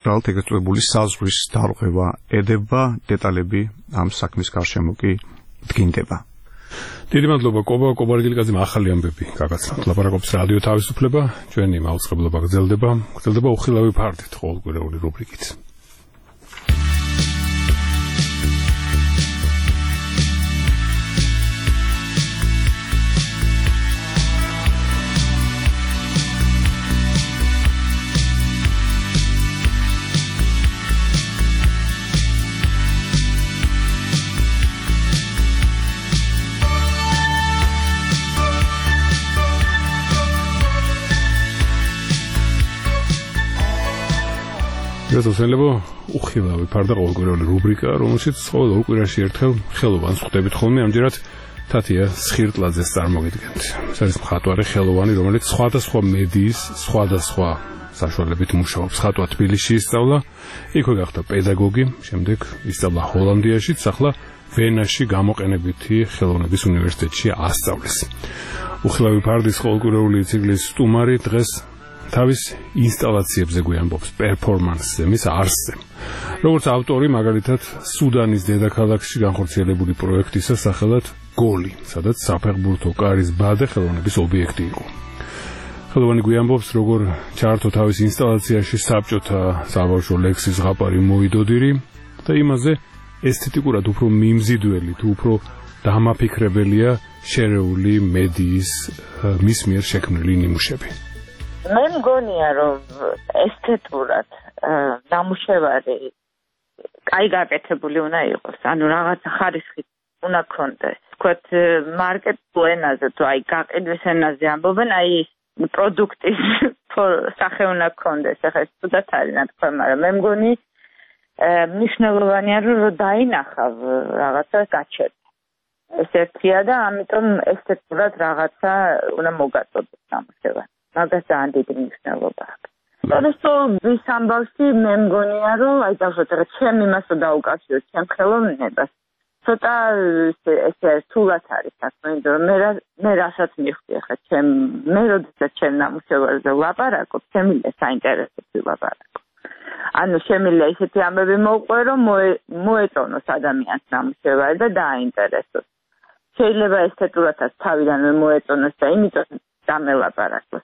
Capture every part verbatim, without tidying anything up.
რეალურად ეგრეთ წოდებული საზღვრის დარღვევა ედება, დეტალები ამ საქმის გარშემო კი დგინდება. დიდი მადლობა კობა კობარგილიკაძემ ახალი ამბები გაგაცნოთ. ლაპარაკობს რადიო თავისუფლება, ჩვენი მაუწყებლობა გრძელდება, გრძელდება უხილავი ფარდით ყოველკვირეული რუბრიკით. გასაცნობ უხილავი ფარდა ყოველკვირეული რუბრიკა, რომელშიც ყოველ ორ კვირაში ერთხელ ხელოვანს ხვდებით ხოლმე, ამჯერად თათია სხირტლაძეს წარმოგიდგენთ. ეს არის მხატვარი ხელოვანი, რომელიც სხვადასხვა მედიის, სხვადასხვა საშუალებით მუშაობს. ხატვა თბილისში ისწავლა, იქვე გახდა პედაგოგი, შემდეგ ისწავლა ჰოლანდიაშიც, ახლა ვენაში გამოყენებითი ხელოვნების უნივერსიტეტში ასწავლის. უხილავი ფარდის ყოველკვირეული ციკლის სტუმარი დღეს თავის ინსტალაციებზე გვიამბობს, პერფორმანსზე, მის არსზე. როგორც ავტორი, მაგალითად, სუდანის დედაქალაქში განხორციელებული პროექტისა სახელად გოლი, სადაც საფეხბურთო კარის ბადე ხელოვნების ობიექტი იყო. ხელოვანი გვიამბობს, როგორ ჩაართო თავის ინსტალაციაში საბჭოთა საბავშვო ლექსის ზღაპარი მოიდოდირი და იმაზე ესთეტიკურად უფრო მიმზიდველი თუ უფრო დამაფიქრებელია შერეული მედიის მის მიერ შექმნილი ნიმუშები. მე მგონია, რომ ესთეტურად ნამუშევარი კაი გაკეთებული უნდა იყოს, ანუ რაღაცა ხარისხი უნდა ქონდეს. თქვათ, მარკეტულ ენაზე თუ აი გაყიდვის ენაზე ამბობენ, აი პროდუქტის სახე უნდა ქონდეს. ახლა ეს თუდად არის ნათქვა, მაგრამ მე მგონი მნიშვნელოვანია, რომ დაინახავ რაღაცა გაჩერდა. ეს ერთია და ამიტომ ესთეტურად რაღაცა უნდა მოგაწოდოს ნამუშევარი. მაგას ძალიან დიდი მნიშვნელობა აქვს. Просто ვის ამბავში მე მგონია, რომ აი დავშოთ რა ჩემ იმასო დაუკავშიროთ ჩემ ხელოვნებას. ცოტა ესე სულად არის საქმე, იმიტომ მე მე რასაც მივხვდი ახლა ჩემ მე როდესაც ჩემ ნამუშევარზე ვლაპარაკობ, შემიძლია საინტერესო ვლაპარაკო. ანუ შემიძლია ისეთი ამბები მოვყვე, რომ მოეწონოს ადამიანს ნამუშევარი და დააინტერესოს. შეიძლება ესთეტურადაც თავიდანვე მოეწონოს და იმიტომ დამელაპარაკოს.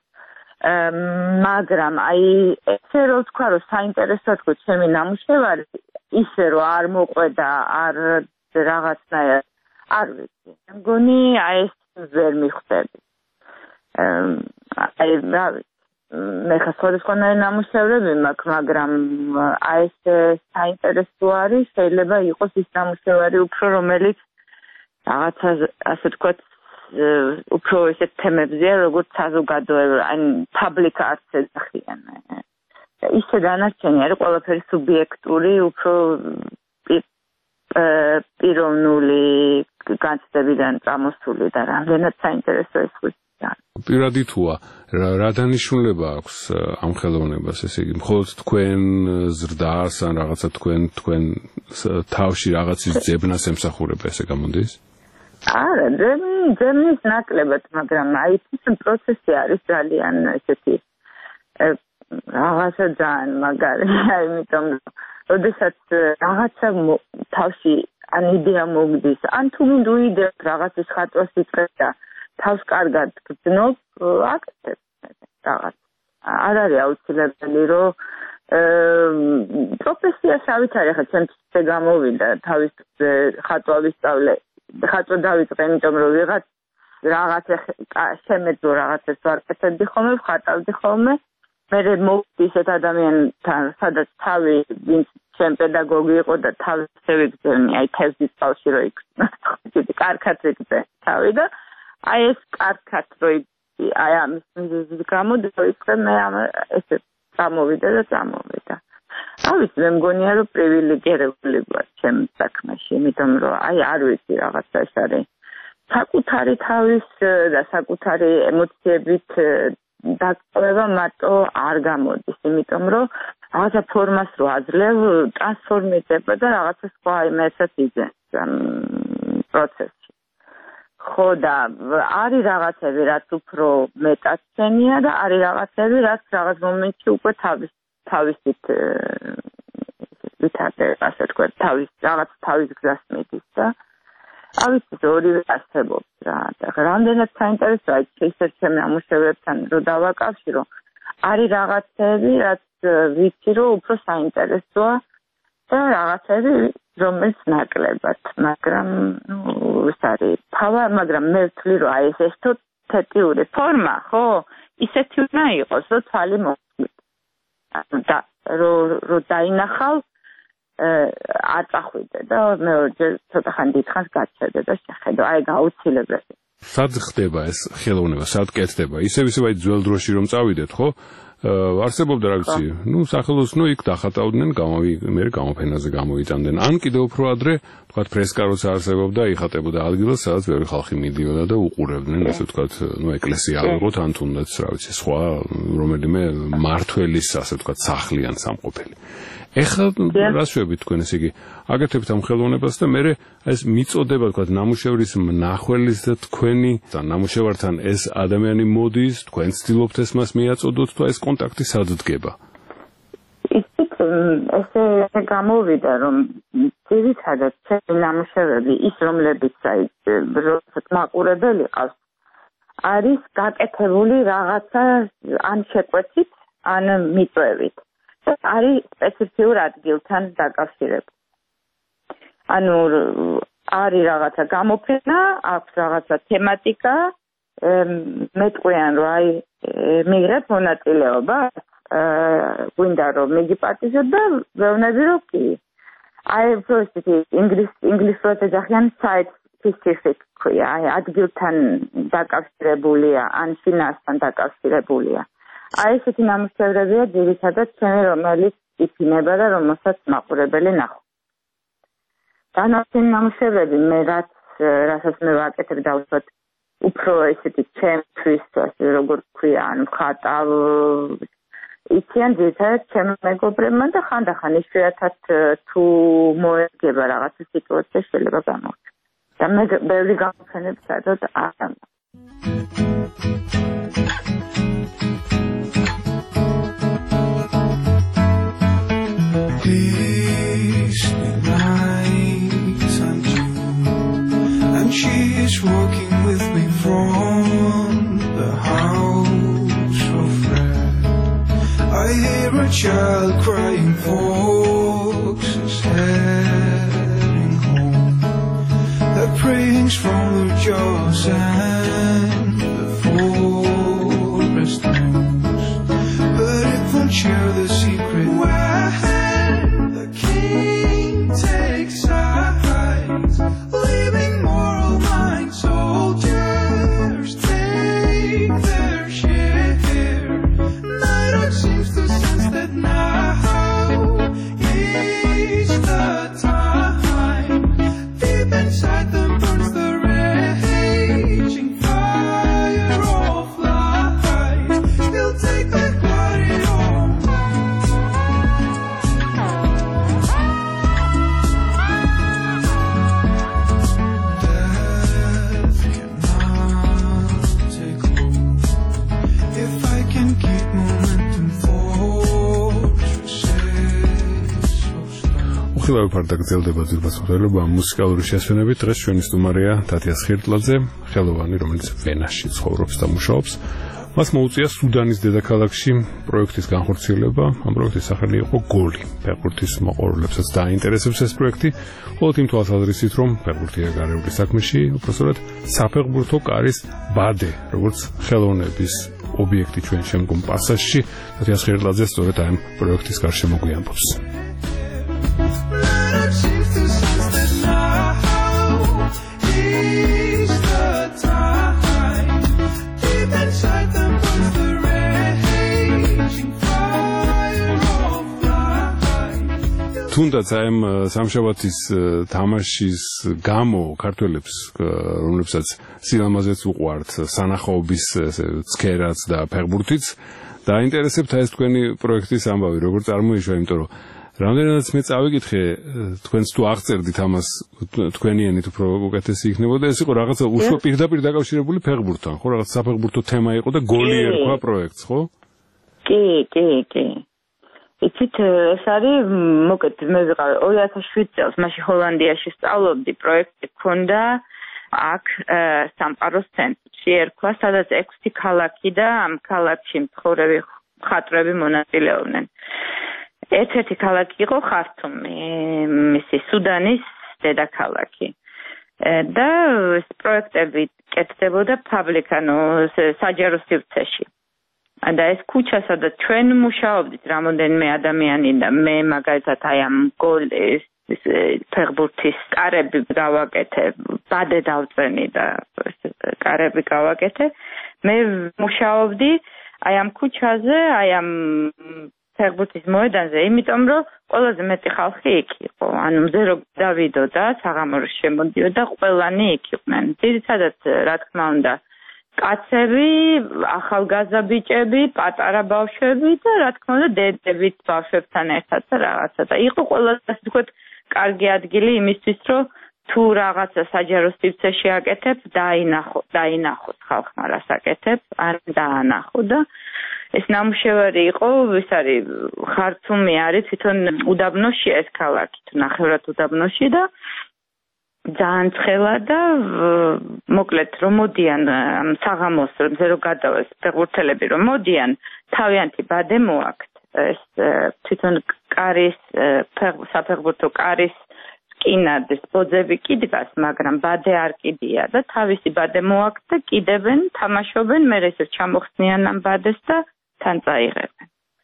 მაგრამ აი ესე რომ თქვა, რომ საინტერესო თქო ჩემი ნამუშევარი, ისე რომ არ მოყვედა, არ რაღაცნაირად არ ვიცი. მგონი აი ეს ვერ მიხვდები. აი რა მე ხა სხვადასხვანაირი ნამუშევრები მაქვს, მაგრამ აი ეს საინტერესო არის, შეიძლება იყოს ის ნამუშევარი უფრო, რომელიც რაღაცა ასე ვთქვათ უფრო ისეთ თემებზეა, როგორც საზოგადოება, ან public arts ეძახიან. ისე დანარჩენი არის ყველაფერი სუბიექტური, უფრო პიროვნული განცდებიდან წამოსული და რამდენად საინტერესო ეს ხუცია. პირადი თუა, რა დანიშნულება აქვს ამ ხელოვნებას, ესე იგი, მხოლოდ თქვენ ზრდას ან რაღაცა თქვენ თქვენ თავში რაღაცის ძებნას ემსახურება, ესე გამოდის? არა, ძებნის ნაკლებად, მაგრამ აი ეს პროცესი არის ძალიან ესეთი რაღაცა ძალიან მაგარია, იმიტომ რომ როდესაც რაღაცა თავში ან იდეა მოგდის, ან თუ მინდა უიდებ რაღაცის ხატვას იწყებ და თავს კარგად გძნობ, აკეთებ რაღაც. არ არის აუცილებელი, რომ პროფესია შავით არის, ხა ჩემთვის გამოვიდა თავის ხატვა ვისწავლე. ხატვა დავიწყე, იმიტომ რომ ვიღაც რაღაც შემეძლო რაღაცას ვარკეთებდი ხოლმე, ვხატავდი ხოლმე. მე მოვდი ისეთ ადამიანთან, სადაც თავი ვინც ჩემ პედაგოგი იყო და თავი შევიგზავნე, აი თევზის წყალში რო იქნა. დიდი კარგად იგზა თავი და აი ეს კარგად რო აი ამის მიზეზის გამო დავიწყე მე ამ ესე წამოვიდა და წამოვიდა. არ ვიცი, მე მგონია რომ პრივილეგირებული ვარ ჩემ საქმეში, იმიტომ რომ აი არ ვიცი რაღაცა ეს არის საკუთარი თავის და საკუთარი ემოციებით დაკავება მარტო არ გამოდის, იმიტომ რომ რაღაცა ფორმას რო აძლევ, ტრანსფორმირდება და რაღაცა სხვა იმასაც იძენს პროცესში. ხო და არის რაღაცები, რაც უფრო მეტად შენია და არის რაღაცები, რაც რაღაც მომენტში უკვე თავის თავისით ვითარდება, ასე ვთქვათ, თავის რაღაც თავის გზას მიდის და ავიცით ორივე არსებობს რა. და რამდენად საინტერესოა ისეთ ჩემ ნამუშევრებთან რო დავაკავშირო, არის რაღაცები, რაც ვიცი რომ უფრო საინტერესოა და რაღაცები რომელიც ნაკლებად, მაგრამ ნუ ეს არის თავა, მაგრამ მე ვთვლი რომ აი ეს ესთეტიური ფორმა, ხო? ისეთი უნდა იყოს, რომ თვალი მოხდით. და რო რო დაინახავ არ წახვიდე და მეორჯერ ცოტა ხანი დიდხანს გაჩერდე და შეხედო, აი გაუცილებელი. სად ხდება ეს ხელოვნება, სად კეთდება? ისევ ისევ აი ძველ დროში რომ წავიდეთ, ხო? არსებობდა რა ვიცი, ну, სახელოსნო იქ დახატავდნენ, მე გამოფენაზე გამოიტანდნენ. ან კიდევ უფრო ადრე, თქვათ, ფრესკაროც არსებობდა, იხატებოდა ადგილას, სადაც ბევრი ხალხი მიდიოდა და უყურებდნენ, ასე ვთქვათ, ну, ეკლესია ავიღოთ, ან თუნდაც, რა ვიცი, სხვა რომელიმე მმართველის, ასე ვთქვათ, სახლი ან სამყოფელი. ეხლა რა შვებით თქვენ ეს იგი აკეთებთ ამ ხელოვნებას და მე ეს მიწოდება თქვათ ნამუშევრის მნახველის და თქვენი და ნამუშევართან ეს ადამიანი მოდის, თქვენ ცდილობთ ეს მას მიაწოდოთ და ეს კონტაქტი სად დგება? ისიც ესე გამოვიდა რომ ძირითადად ჩემი ნამუშევრები ის რომლებიც აი როდესაც მაყურებელი ყავს არის გაკეთებული რაღაცა ან შეკვეთით ან მიწვევით. არის სპეციფიურ ადგილთან დაკავშირებული. ანუ არის რაღაცა გამოფენა, აქვს რაღაცა თემატიკა, მეტყვიან რომ აი მიღებ მონაწილეობა, გვინდა რომ მიგიპატიჟოთ და ვეუბნები რომ კი. აი პროცესი ინგლის ინგლისურად ეძახიან site specific, აი ადგილთან დაკავშირებულია, ან ფინანსთან დაკავშირებულია. აი ესეთი ნამუშევრებია ძირითადად ჩემი რომელიც იფინება და რომელსაც მაყურებელი ნახო. დანარჩენი ნამუშევრები მე რაც რასაც მე ვაკეთებ და უბრალოდ უფრო ესეთი ჩემთვის ასე როგორ ქვია ან ხატავ იციან ძირითადად ჩემი მეგობრებმა და ხანდახან იშვიათად თუ მოერგება რაღაცა სიტუაცია შეიძლება გამოვხდეს. და მე ბევრი გამოფენებს სადაც არ ამ She's walking with me from the house of red. I hear a child crying, voices heading home. The prayings from the jaws and the forest knows, but it won't share the secret when the king takes sides, leaving moral mind soldiers take their share. Night Owl seems to sense that now is the time. Deep inside them burns the raging fire of light. He'll take back what it owns. ხილავი ფარდა გრძელდება ძირფასმხელობა მუსიკალური შესვენებით. დღეს ჩვენი სტუმარია თათია სხირტლაძე, ხელოვანი, რომელიც ვენაში ცხოვრობს და მუშაობს. მას მოუწია სუდანის დედაქალაქში პროექტის განხორციელება. ამ პროექტის სახელი იყო გოლი. ფეხბურთის მოყვარულებსაც დაინტერესებს ეს პროექტი, ხოლო იმ თვალსაზრისით, რომ ფეხბურთია გარეული საქმეში, უბრალოდ საფეხბურთო კარის ბადე, როგორც ხელოვნების ობიექტი ჩვენ შემდგომ პასაჟში, თათია სხირტლაძე სწორედ ამ პროექტის გარშემო გვიამბობს. თუნდაც აი ამ სამშაბათის თამაშის გამო ქართველებს, რომლებსაც სილამაზეც უყვართ, სანახაობის ცქერაც და ფეხბურთიც, დაინტერესებთ ეს თქვენი პროექტის ამბავი, როგორ წარმოიშვა, იმიტომ რომ რამდენადაც მე წავიკითხე, თქვენს თუ აღწერდით ამას თქვენიანით უფრო უკეთესი იქნებოდა, ეს იყო რაღაცა უშუალოდ პირდაპირ დაკავშირებული ფეხბურთთან, ხო, რაღაც საფეხბურთო თემა იყო და გოლი ერქვა პროექტს, ხო? კი, კი, კი. იცით, ეს არის მოკეთ მე ვიყავ ორი ათას შვიდ წელს მაშინ ჰოლანდიაში სწავლობდი, პროექტი ქონდა აქ სამყაროს ცენტრში ერქვა, სადაც ექვსი ქალაქი და ამ ქალაქში მცხოვრები მხატვრები მონაწილეობდნენ. ერთ-ერთი ქალაქი იყო ხართუმი, მისი სუდანის დედაქალაქი. და ეს პროექტები კეთდებოდა public, ანუ საჯარო სივრცეში. და ეს ქუჩა, სადაც ჩვენ მუშაობდით რამოდენიმე ადამიანი და მე მაგალითად აი ამ გოლის ფეხბურთის კარები გავაკეთე, ბადე დავწენი და კარები გავაკეთე. მე მუშაობდი აი ამ ქუჩაზე, აი ამ ფეხბურთის მოედანზე, იმიტომ რომ ყველაზე მეტი ხალხი იქ იყო. ანუ მზე რო დავიდო და საღამორო შემოდიოდა, ყველანი იქ იყვნენ. ძირითადად რა თქმა უნდა კაცები, ახალგაზრდა ბიჭები, პატარა ბავშვები და რა თქმა უნდა დედებით ბავშვებთან ერთად და რაღაცა. და იყო ყველაზე ასე ვთქვათ კარგი ადგილი იმისთვის, რომ თუ რაღაცა საჯარო სივრცეში აკეთებ, დაინახო, დაინახოს ხალხმა რას აკეთებ, არ დაანახო და ეს ნამუშევარი იყო, ეს არის ხართუმი არის თვითონ უდაბნოში ეს ქალაქი, თუ ნახევრად უდაბნოში და ძალიან ცხელა და მოკლედ რომ მოდიან საღამოს რომ ზერო გადავეს ფეხბურთელები რომ მოდიან თავიანთი ბადე მოაქვთ ეს თვითონ კარის საფეხბურთო კარის სკინადის ბოძები კიდგას, მაგრამ ბადე არ კიდია და თავისი ბადე მოაქვთ და კიდებენ, თამაშობენ, მე ესე ჩამოხსნიან ამ ბადეს და თან წაიღებენ.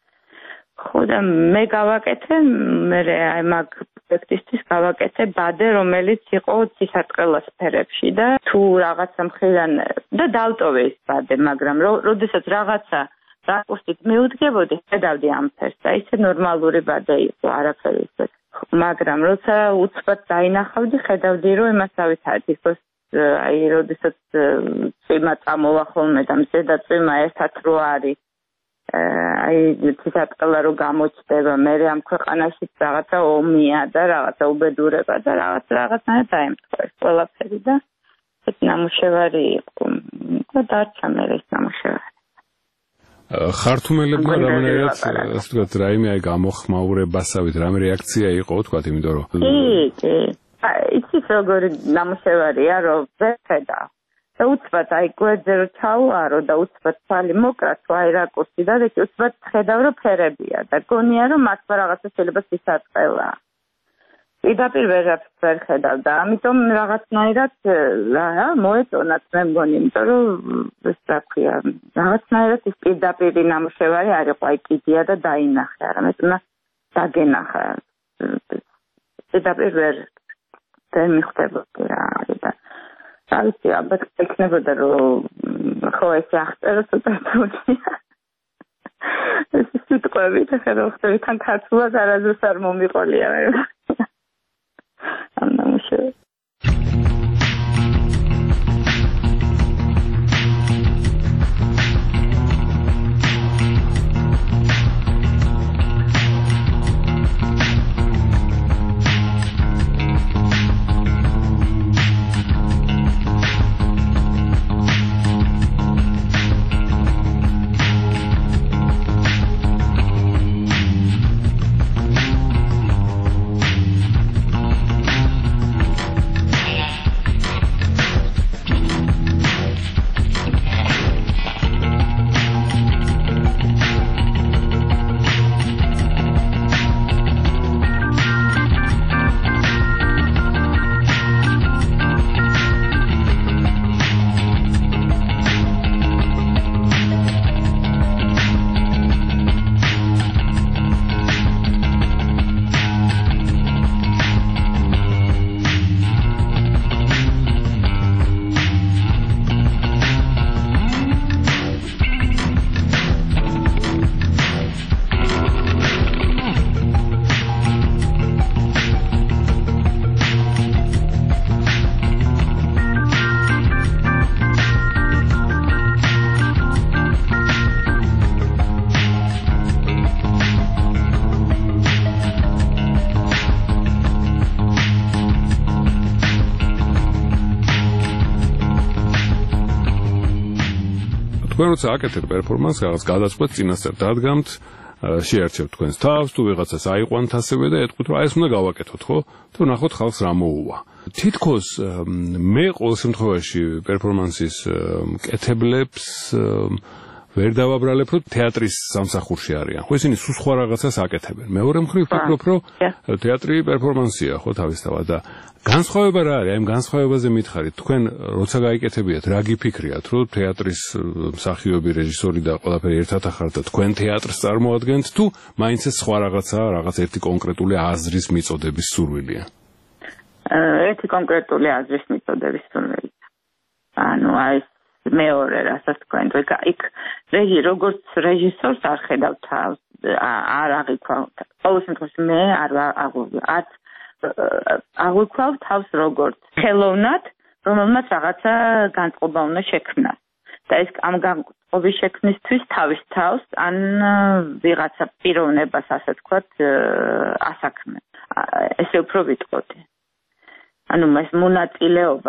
ხო და მე გავაკეთე, მე აი მაგ პროექტისთვის გავაკეთე ბადე, რომელიც იყო ცისარტყელას ფერებში და თუ რაღაცა მხრიდან და დავტოვე ეს ბადე, მაგრამ როდესაც რაღაცა რაკურსით მიუდგებოდი, ხედავდი ამ ფერს და ისე ნორმალური ბადე იყო, არაფერი ისე. მაგრამ როცა უცბად დაინახავდი, ხედავდი, რომ იმას ავითარეთ, იყოს აი როდესაც წვიმა წამოვა ხოლმე და მზედა წვიმა ერთად რო არის აი ცისარტყელა რო გამოჩნდება, მე ამ ქვეყანაში რაღაცა ომია და რაღაცა უბედურება და რაღაც რაღაცნაირად დაემთხვა ეს ყველაფერი და ეს ნამუშევარი იყო და დარჩა მე ეს ნამუშევარი. ხართუმელებმა რამენერად ასე ვთქვათ, რაიმე აი გამოხმაურებასავით, რამე რეაქცია იყო, ვთქვათ, იმიტომ რომ კი, კი. იცით როგორი ნამუშევარია, რომ ვერ ხედავ. და უცბად აი გვერდზე რო ჩავარო და უცბად ცალი მოკრა თუ აი რაკურსი და ეგ უცბად ხედავ რომ ფერებია და გონია რომ მართლა რაღაცა შეიძლება სისარტყელა. პირდაპირ ვერაფერს ვერ ხედავ და ამიტომ რაღაცნაირად რა მოეწონათ მე მგონი, იმიტომ რომ ეს რა ქვია, რაღაცნაირად ის პირდაპირი ნამუშევარი არ იყო, აი კიდია და დაინახე, არამედ უნდა დაგენახა. პირდაპირ ვერ ვერ მიხვდებოდი რა და რა ვიცი, ალბათ ექნებოდა რომ ხო ესე აღწერო ცოტა თუნია. ეს სიტყვები და ხერავ ხტები თან ქართულად არასდროს არ მომიყოლია მე. ამ ნამუშევარი. თქვენ როცა აკეთებ პერფორმანსს, რაღაც გადაწყვეტ წინასწარ დადგამთ, შეარჩევთ თქვენს თავს, თუ ვიღაცას აიყვანთ ასევე და ეთქვით, რომ აი ეს უნდა გავაკეთოთ, ხო? თუ ნახოთ ხალხს რა მოუვა. თითქოს მე ყოველ შემთხვევაში პერფორმანსის მკეთებლებს ვერ დავაბრალებ, რომ თეატრის სამსახურში არიან. ხო, ისინი სულ სხვა რაღაცას აკეთებენ. მეორე მხრივ ვფიქრობ, რომ თეატრი პერფორმანსია, ხო, თავისთავად და განსხვავება რა არის? აი ამ განსხვავებაზე მითხარით, თქვენ როცა გაიკეთებიათ, რა გიფიქრიათ, რომ თეატრის მსახიობი, რეჟისორი და ყველაფერი ერთად ახართ და თქვენ თეატრს წარმოადგენთ, თუ მაინც ეს სხვა რაღაცაა, რაღაც ერთი კონკრეტული აზრის მიწოდების სურვილია? ერთი კონკრეტული აზრის მიწოდების სურვილია. ანუ აი მეორე რასაც თქვენ იქ რეჟი როგორც რეჟისორს არ ხედავ თავს არ აღიქვავ ყოველ შემთხვევაში მე არ არ აღვიქვავ თავს როგორც ხელოვნად რომელმაც რაღაცა განწყობა უნდა შექმნას და ეს ამ განწყობის შექმნისთვის თავის თავს ან ვიღაცა პიროვნებას ასე თქვათ ასაქმე ესე უფრო ვიტყოდი ანუ მას მონაწილეობა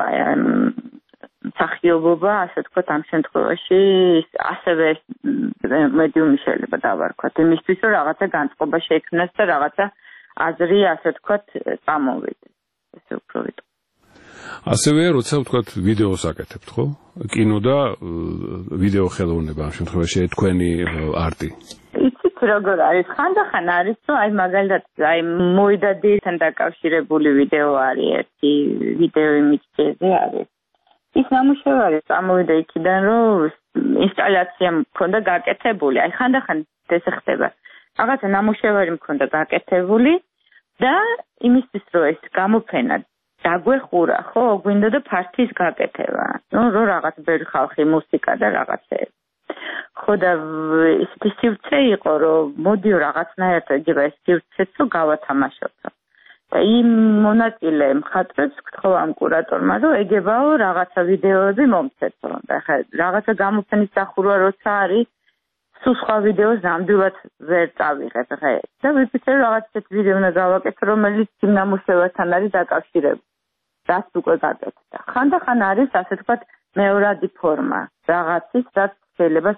სახიობობა, ასე თქვათ, ამ შემთხვევაში ასევე მედიუმი შეიძლება დავარქვათ. იმისთვის, რომ რაღაცა განწყობა შექმნას და რაღაცა აზრი, ასე თქვათ, წამოვიდეს. ესე უფრო ვიტყვი. ასევე, როცა ვთქვათ, ვიდეოს აკეთებთ, ხო? კინო და ვიდეო ხელოვნება ამ შემთხვევაში თქვენი არტი. იცით როგორ არის? ხანდახან არის, რომ აი მაგალითად, აი მოიდადთან დაკავშირებული ვიდეო არის ერთი ვიდეო იმიჯზე არის. ის ნამუშევარი წამოვიდა იქიდან, რომ ინსტალაცია მქონდა გაკეთებული. აი ხანდახან ეს ხდება. რაღაცა ნამუშევარი მქონდა გაკეთებული და იმისთვის, რომ ეს გამოფენა დაგვეხურა, ხო, გვინდოდა ფართის გაკეთება. ნუ რო რაღაც ბევრი ხალხი, მუსიკა და რაღაცეები. ხო და ისეთი სივრცე იყო, რომ მოდიო რაღაცნაირად ეგება ეს სივრცეც, რომ გავათამაშოთ. და იმ მონაწილე მხატვრებს გთხოვ ამ კურატორმა, რომ ეგებაო რაღაცა ვიდეოები მომცეთო. და ხა რაღაცა გამოფენის სახურვა როცა არის, სულ სხვა ვიდეოს ნამდვილად ვერ წავიღებ ხა. და ვიფიქრე რაღაც ისეთ ვიდეო უნდა გავაკეთო, რომელიც იმ ნამუშევართან არის დაკავშირებული. რაც უკვე გაკეთდა. ხანდახან არის, ასე თქვათ, მეორადი ფორმა რაღაცის, რაც შეიძლება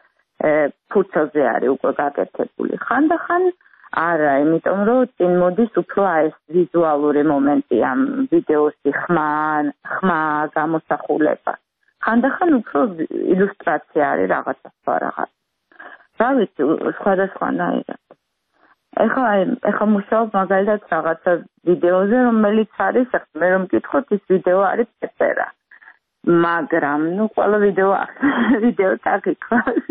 ფურცელზე არის უკვე გაკეთებული. ხანდახან არა, იმიტომ რომ წინ მოდის უფრო აი ეს ვიზუალური მომენტი ამ ვიდეოსი ხმა, ხმა გამოსახულება. ხანდახან უფრო ილუსტრაცია არის რაღაცა სხვა რაღაც. რა ვიცი, სხვადასხვანაირად. ეხლა ეხლა მუშაობ მაგალითად რაღაცა ვიდეოზე, რომელიც არის, მე რომ მკითხოთ, ის ვიდეო არის პეპერა. მაგრამ, ну, ყველა ვიდეო ვიდეო წაგიქვას.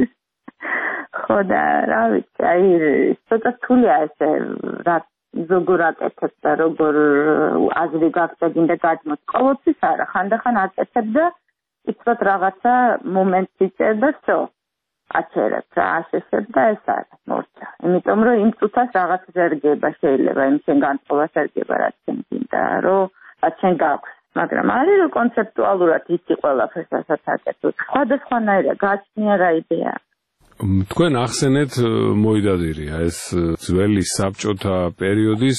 ხო და რა ვიცი, აი ცოტა თულია ესე რა როგორ აკეთებ და როგორ აზრი გაგწევინ და გაჯმოთ. ყოველთვის არა, ხანდახან აკეთებ და იცით რაღაცა მომენტს იჭერ და всё. აჩერებ რა ასესებ და ეს არის მორჩა. იმიტომ რომ იმ წუთას რაღაც ზერგება შეიძლება, იმ შენ განწყობა ზერგება რაც შენ გინდა, რომ რაც შენ გაქვს. მაგრამ არის რომ კონცეპტუალურად იცი ყველაფერს რასაც აკეთებ. სხვადასხვანაირად გაჩნია რა იდეა. თქვენ ახსენეთ მოიდადირია ეს ძველი საბჭოთა პერიოდის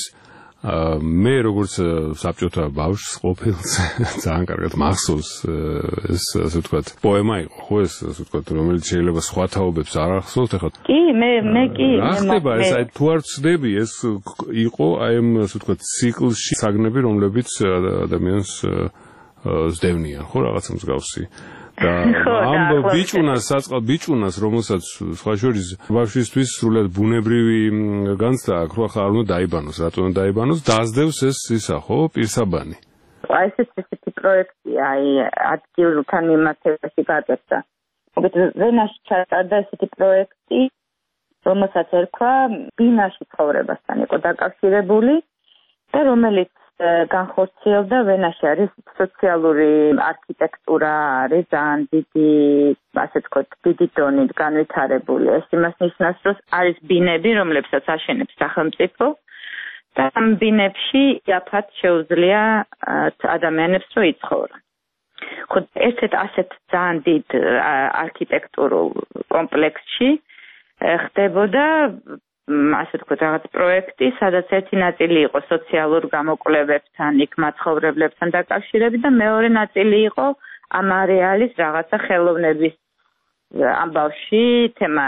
მე როგორც საბჭოთა ბავშვს ყოფილს ძალიან კარგად მახსოვს ეს ასე ვთქვათ პოემა იყო ხო ეს ასე ვთქვათ რომელიც შეიძლება სხვა თაობებს არ ახსოვთ ახლა კი მე მე კი რა ხდება ეს აი თუ არ ვცდები ეს იყო აი ამ ასე ვთქვათ ციკლში საგნები რომლებიც ადამიანს ზდევნიან ხო რაღაცა მსგავსი და ამ ბიჭუნას საწყალ ბიჭუნას რომელსაც სხვა შორის ბავშვისთვის სრულად ბუნებრივი განცდა აქვს რომ ახლა არ უნდა დაიბანოს რატომ უნდა დაიბანოს დაასდევს ეს ისა ხო პირსაბანი აი ეს ესეთი პროექტი აი ადგილთან მიმართებაში გაკეთდა მოგეთ ვენაში ჩატარდა ესეთი პროექტი რომელსაც ერქვა ბინაში ცხოვრებასთან იყო დაკავშირებული და რომელიც განხორციელდა ვენაში არის სოციალური არქიტექტურა არის ძალიან დიდი ასე ვთქვათ დიდი დონით განვითარებული ეს იმას ნიშნავს რომ არის ბინები რომლებსაც აშენებს სახელმწიფო და ამ ბინებში იაფად შეუძლია ადამიანებს რომ იცხოვრონ ხო ერთ-ერთ ასეთ ძალიან დიდ არქიტექტურულ კომპლექსში ხდებოდა ასე ვთქვათ რაღაც პროექტი, სადაც ერთი ნაწილი იყო სოციალურ გამოკვლევებთან, იქ მაცხოვრებლებთან დაკავშირებით და მეორე ნაწილი იყო ამ არეალის რაღაცა ხელოვნების ამბავში თემა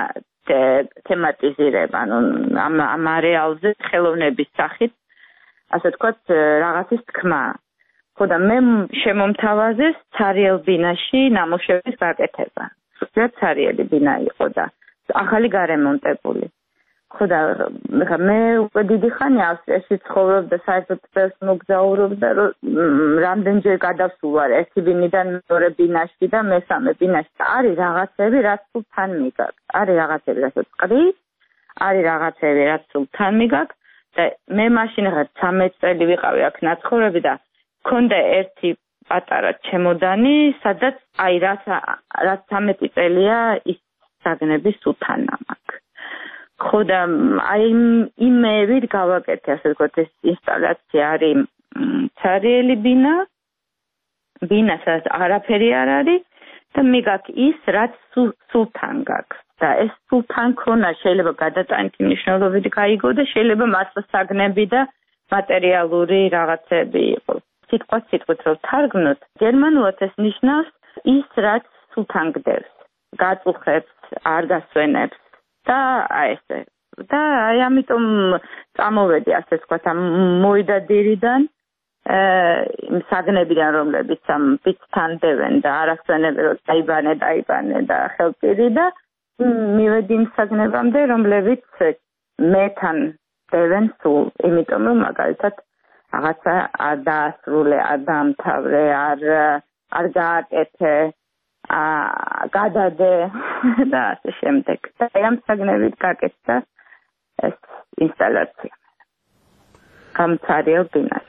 თემატიზირება, ანუ ამ ამ არეალზე ხელოვნების სახით, ასე ვთქვათ, რაღაცის თქმა. ხო და მე შემომთავაზეს ცარიელ ბინაში ნამუშევრის გაკეთება. სულ ცარიელი ბინა იყო და ახალი გარემონტებული. ხო და მე უკვე დიდი ხანი ავსტრიაში ცხოვრობ და საერთოდ წელს მოგზაურობ და რამდენჯერ გადავსულ ვარ ერთი ბინიდან მეორე ბინაში და მესამე ბინაში. არის რაღაცები, რაც სულ თან მიგაქვს. არის რაღაცები, რაც წყრი, არის რაღაცები, რაც სულ თან მიგაქვს და მე მაშინ რაღაც ცამეტ წელი ვიყავი აქ ნაცხოვრები და მქონდა ერთი პატარა ჩემოდანი, სადაც აი რაც რაც ცამეტი წელია ის საგნები სულ თან მაქვს. ხო და აი იმეებით გავაკეთე, ასე ვთქვათ, ეს ინსტალაცია არის ცარიელი ბინა, ბინა, სადაც არაფერი არ არის და მიგაქვს ის, რაც სულ თან გაქვს. და ეს სულ თან ქონა შეიძლება გადატანითი მნიშვნელობით გაიგო და შეიძლება მასლა საგნები და მატერიალური რაღაცები იყოს. სიტყვა სიტყვით რომ თარგმნოთ, გერმანულად ეს ნიშნავს ის, რაც სულ თან გდევს, გაწუხებს, არ გასვენებს. და აი ესე და აი ამიტომ წამოვედი ასე ვთქვათ ამ მოიდადირიდან იმ საგნებიდან რომლებიც ამ პიცთან დევენ და არასვენები რომ დაიბანე დაიბანე და ხელპირი და მივედი იმ საგნებამდე რომლებიც მეთან დევენ სულ იმიტომ რომ მაგალითად რაღაცა არ დაასრულე არ დაამთავრე არ არ გააკეთე ა გადადე და ასე შემდეგ. და ამ საგნებით გაკეთდა ეს ინსტალაცია. გამცარიელ ბინაში.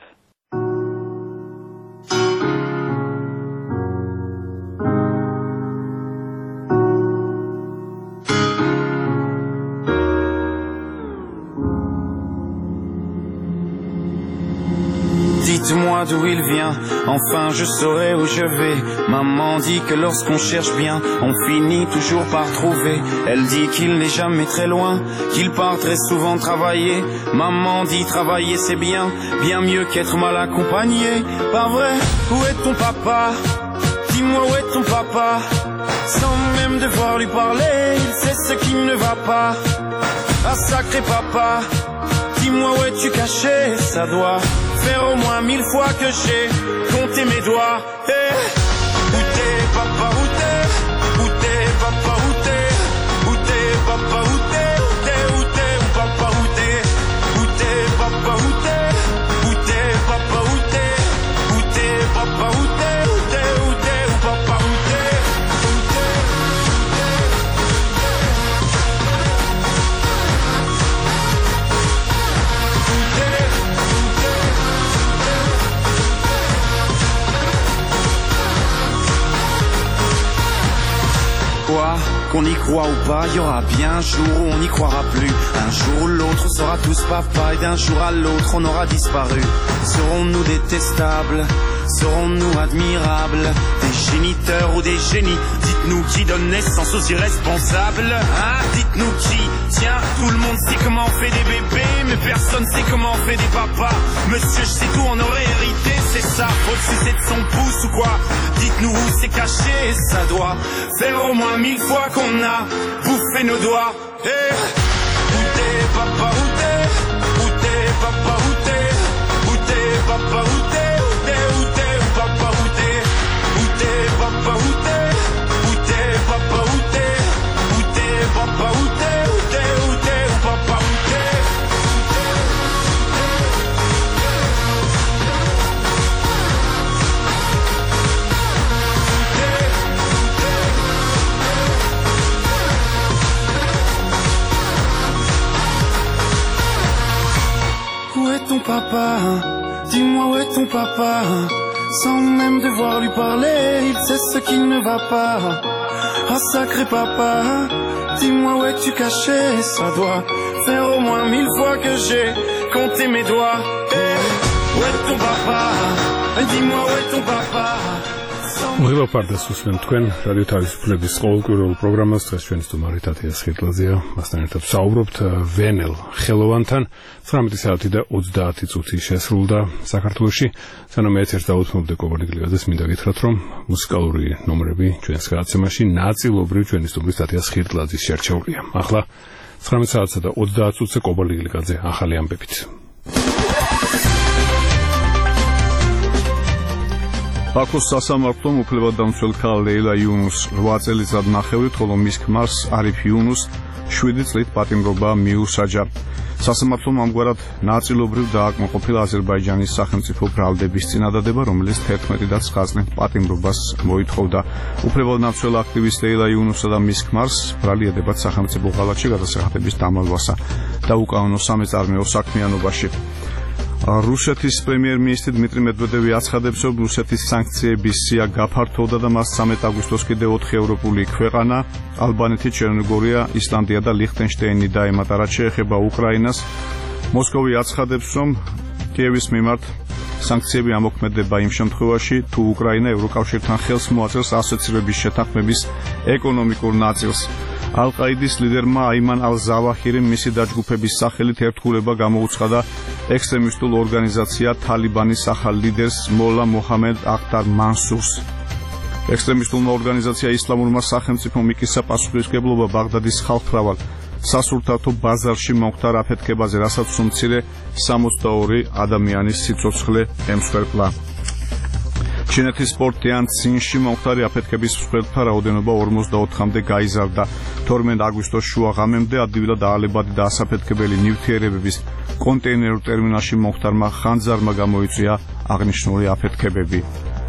Dites-moi d'où il vient, enfin je saurai où je vais. Maman dit que lorsqu'on cherche bien, on finit toujours par trouver. Elle dit qu'il n'est jamais très loin, qu'il part très souvent travailler. Maman dit travailler c'est bien, bien mieux qu'être mal accompagné. Pas vrai, où est ton papa? Dis-moi où est ton papa? Sans même devoir lui parler, il sait ce qui ne va pas. Ah sacré papa, dis-moi où es-tu caché? Ça doit faire au moins mille fois que j'ai compté mes doigts. Hey. Où t'es papa, où t'es? Où t'es papa, où t'es? Où t'es papa, où t'es? Où t'es, où t'es, où papa, où t'es? Où t'es papa, où t'es? Où t'es papa, où t'es? Où t'es papa, où t'es? Où t'es, où t'es, où papa, où t'es? Où t'es? Quoi, qu'on y croit ou pas, il y aura bien un jour où on n'y croira plus. Un jour où l'autre sera tous papa et d'un jour à l'autre on aura disparu. Serons-nous détestables? Serons-nous admirables? Des géniteurs ou des génies? Dites-nous qui donne naissance aux irresponsables. Hein? Dites-nous qui? Tiens, tout le monde sait comment on fait des bébés, mais personne sait comment on fait des papas. Monsieur, je sais tout, on aurait hérité, c'est ça. Faut le sucer de son pouce ou quoi? Dites-nous où c'est caché, ça doit faire au moins mille fois qu'on a bouffé nos doigts. Hey. Où t'es papa, où t'es? Où t'es papa, où t'es? Où t'es papa, où t'es? Où t'es, où t'es, où papa, où t'es? Où t'es papa, où t'es? Où t'es papa, où t'es? Où t'es papa, où t'es? Où t'es, où t'es, où papa, où t'es? Où est ton papa? Dis-moi où est ton papa? Sans même devoir lui parler, il sait ce qui ne va pas. Ah sacré papa, dis-moi où es-tu caché? Ça doit faire au moins mille fois que j'ai compté mes doigts. Hey, où est ton papa? Dis-moi où est ton papa? მოგება პარდას უსმენთ თქვენ რადიო თავისუფლების ყოველკვირეულ პროგრამას. დღეს ჩვენი სტუმარი თათია სხირტლაძეა. მასთან ერთად ვსაუბრობთ ვენელ ხელოვანთან. ცხრამეტი საათი და ოცდაათი წუთი შესრულდა საქართველოში. სანამ ეთერს დავუთმობდე კობალი გლიგაძეს, მინდა გითხრათ, რომ მუსიკალური ნომრები ჩვენს გადაცემაში ნაწილობრივ ჩვენი სტუმრის თათია სხირტლაძის შერჩეულია. ახლა ცხრამეტ საათსა და ოცდაათ წუთზე კობალი გლიგაძე ახალი ამბებით. ბაქოს სასამართლომ უფლებადამცველ ქალ ლეილა იუნუს რვა წელიწად ნახევრით, ხოლო მის ქმარს არიფ იუნუს შვიდი წლით პატიმრობა მიუსაჯა. სასამართლომ ამგვარად ნაწილობრივ დააკმაყოფილა აზერბაიჯანის სახელმწიფო ბრალდების წინადადება, რომელიც თერთმეტი და ცხრა წლით პატიმრობას მოითხოვდა. უფლებადამცველ აქტივისტ ლეილა იუნუსსა და მის ქმარს ბრალი ედებათ სახელმწიფო ღალატში გადასახადების დამალვასა და უკანონო სამეწარმეო საქმიანობაში. რუსეთის პრემიერ-მინისტრი დმიტრი მედვედევი აცხადებს, რომ რუსეთის სანქციების სია გაფართოვდა და მას ცამეტ აგვისტოს კიდევ ოთხი ევროპული ქვეყანა, ალბანეთი, ჩერნოგორია, ისლანდია და ლიხტენშტეინი დაემატა, რაც შეეხება უკრაინას. მოსკოვი აცხადებს, რომ კიევის მიმართ სანქციები ამოქმედება იმ შემთხვევაში, თუ უკრაინა ევროკავშირთან ხელს მოაწერს ასოცირების შეთანხმების ეკონომიკურ ნაწილს. ალ-ყაიდის ლიდერმა აიმან ალ-ზავაჰირიმ მისი დაჯგუფების სახელით ერთგულება გამოუცხადა ექსტრემისტულ ორგანიზაცია თალიბანის ახალ ლიდერს მოლა მოჰამედ ახტარ მანსურს. ექსტრემისტულმა ორგანიზაცია ისლამურმა სახელმწიფომ იკისა პასუხისმგებლობა ბაღდადის ხალხმრავალ სასურთათო ბაზარში მომხდარ აფეთქებაზე, რასაც უმცირე სამოცდაორი ადამიანის სიცოცხლე ემსხვერპლა. ჩინეთის პორტიან ცინში მომხდარი აფეთქების მსხვერპლთა რაოდენობა ორმოცდაოთხამდე გაიზარდა. თორმეტ აგვისტოს შუა ღამემდე ადვილად აალებადი და ასაფეთქებელი ნივთიერებების კონტეინერულ ტერმინალში მომხდარმა ხანძარმა გამოიწვია აღნიშნული აფეთქებები.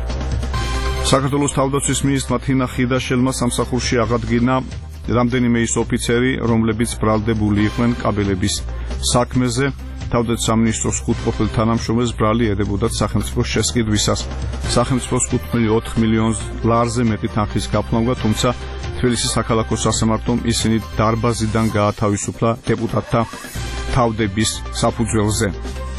საქართველოს თავდაცვის მინისტრმა თინა ხიდაშელმა სამსახურში აღადგინა რამდენიმე ის ოფიცერი, რომლებიც ბრალდებული იყვნენ კაბელების საქმეზე. თავდაცვის სამინისტროს ხუთყოფილ თანამშრომელს ბრალი ედებოდათ სახელმწიფოს შესყიდვისას. სახელმწიფოს კუთვნილი ოთხ მილიონს ლარზე მეტი თანხის გაფლანგვა, თუმცა თბილისის საქალაქო სასამართლომ ისინი დარბაზიდან გაათავისუფლა დეპუტატთა თავდების საფუძველზე.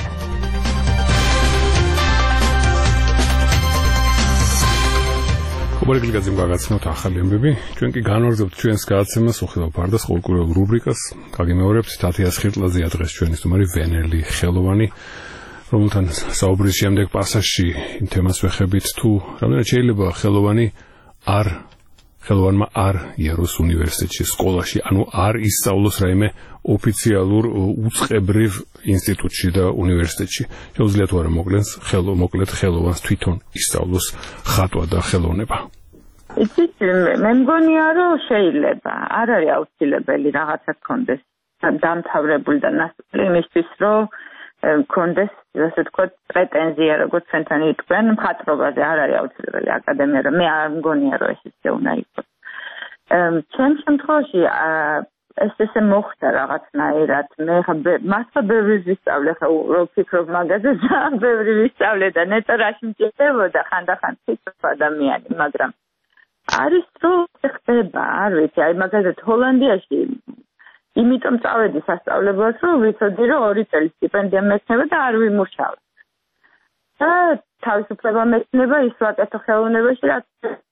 კობალი გლიგაძემ გაგაცნოთ ახალი ამბები. ჩვენ კი განვაგრძობთ ჩვენს გადაცემას უხილავ ფარდას ყოველკვირეულ რუბრიკას. გაგიმეორებთ თათია სხირტლაძეა დღეს ჩვენი სტუმარი ვენელი ხელოვანი, რომელთან საუბრის შემდეგ პასაჟში იმ თემას ვეხებით, თუ რამდენად შეიძლება ხელოვანი არ ხელოვანმა არ იაროს უნივერსიტეტში, სკოლაში, ანუ არ ისწავლოს რაიმე ოფიციალურ უწყებრივ ინსტიტუტში და უნივერსიტეტში. შეუძლია თუ არა მოკლეს ხელო მოკლედ ხელოვანს თვითონ ისწავლოს ხატვა და ხელოვნება. იცით, მე მგონია, რომ შეიძლება, არ არის აუცილებელი რაღაცა გქონდეს დამთავრებული და ნასწავლი იმისთვის, რომ გქონდეს, ასე ვთქვათ, პრეტენზია, როგორც ჩვენთან იყვნენ მხატვრობაზე, არ არის აუცილებელი აკადემია, მე არ მგონია, რომ ეს ისე უნდა იყოს. ჩემ შემთხვევაში ეს ესე მოხდა რაღაცნაირად, მე მასა ბევრი ვისწავლე, ხო რო ვფიქრობ მაგაზე, ძალიან ბევრი ვისწავლე და ნეტო რაში მჭირდებოდა ხანდახან ფიქრობ ადამიანი, მაგრამ არის რომ ხდება, არ ვიცი, აი მაგალითად ჰოლანდიაში იმიტომ წავედი სასწავლებლად, რომ ვიცოდი, რომ ორი წელი სტიპენდია მექნება და არ ვიმუშავე. და თავისუფლება მექნება ის ვაკეთო ხელოვნებაში, რაც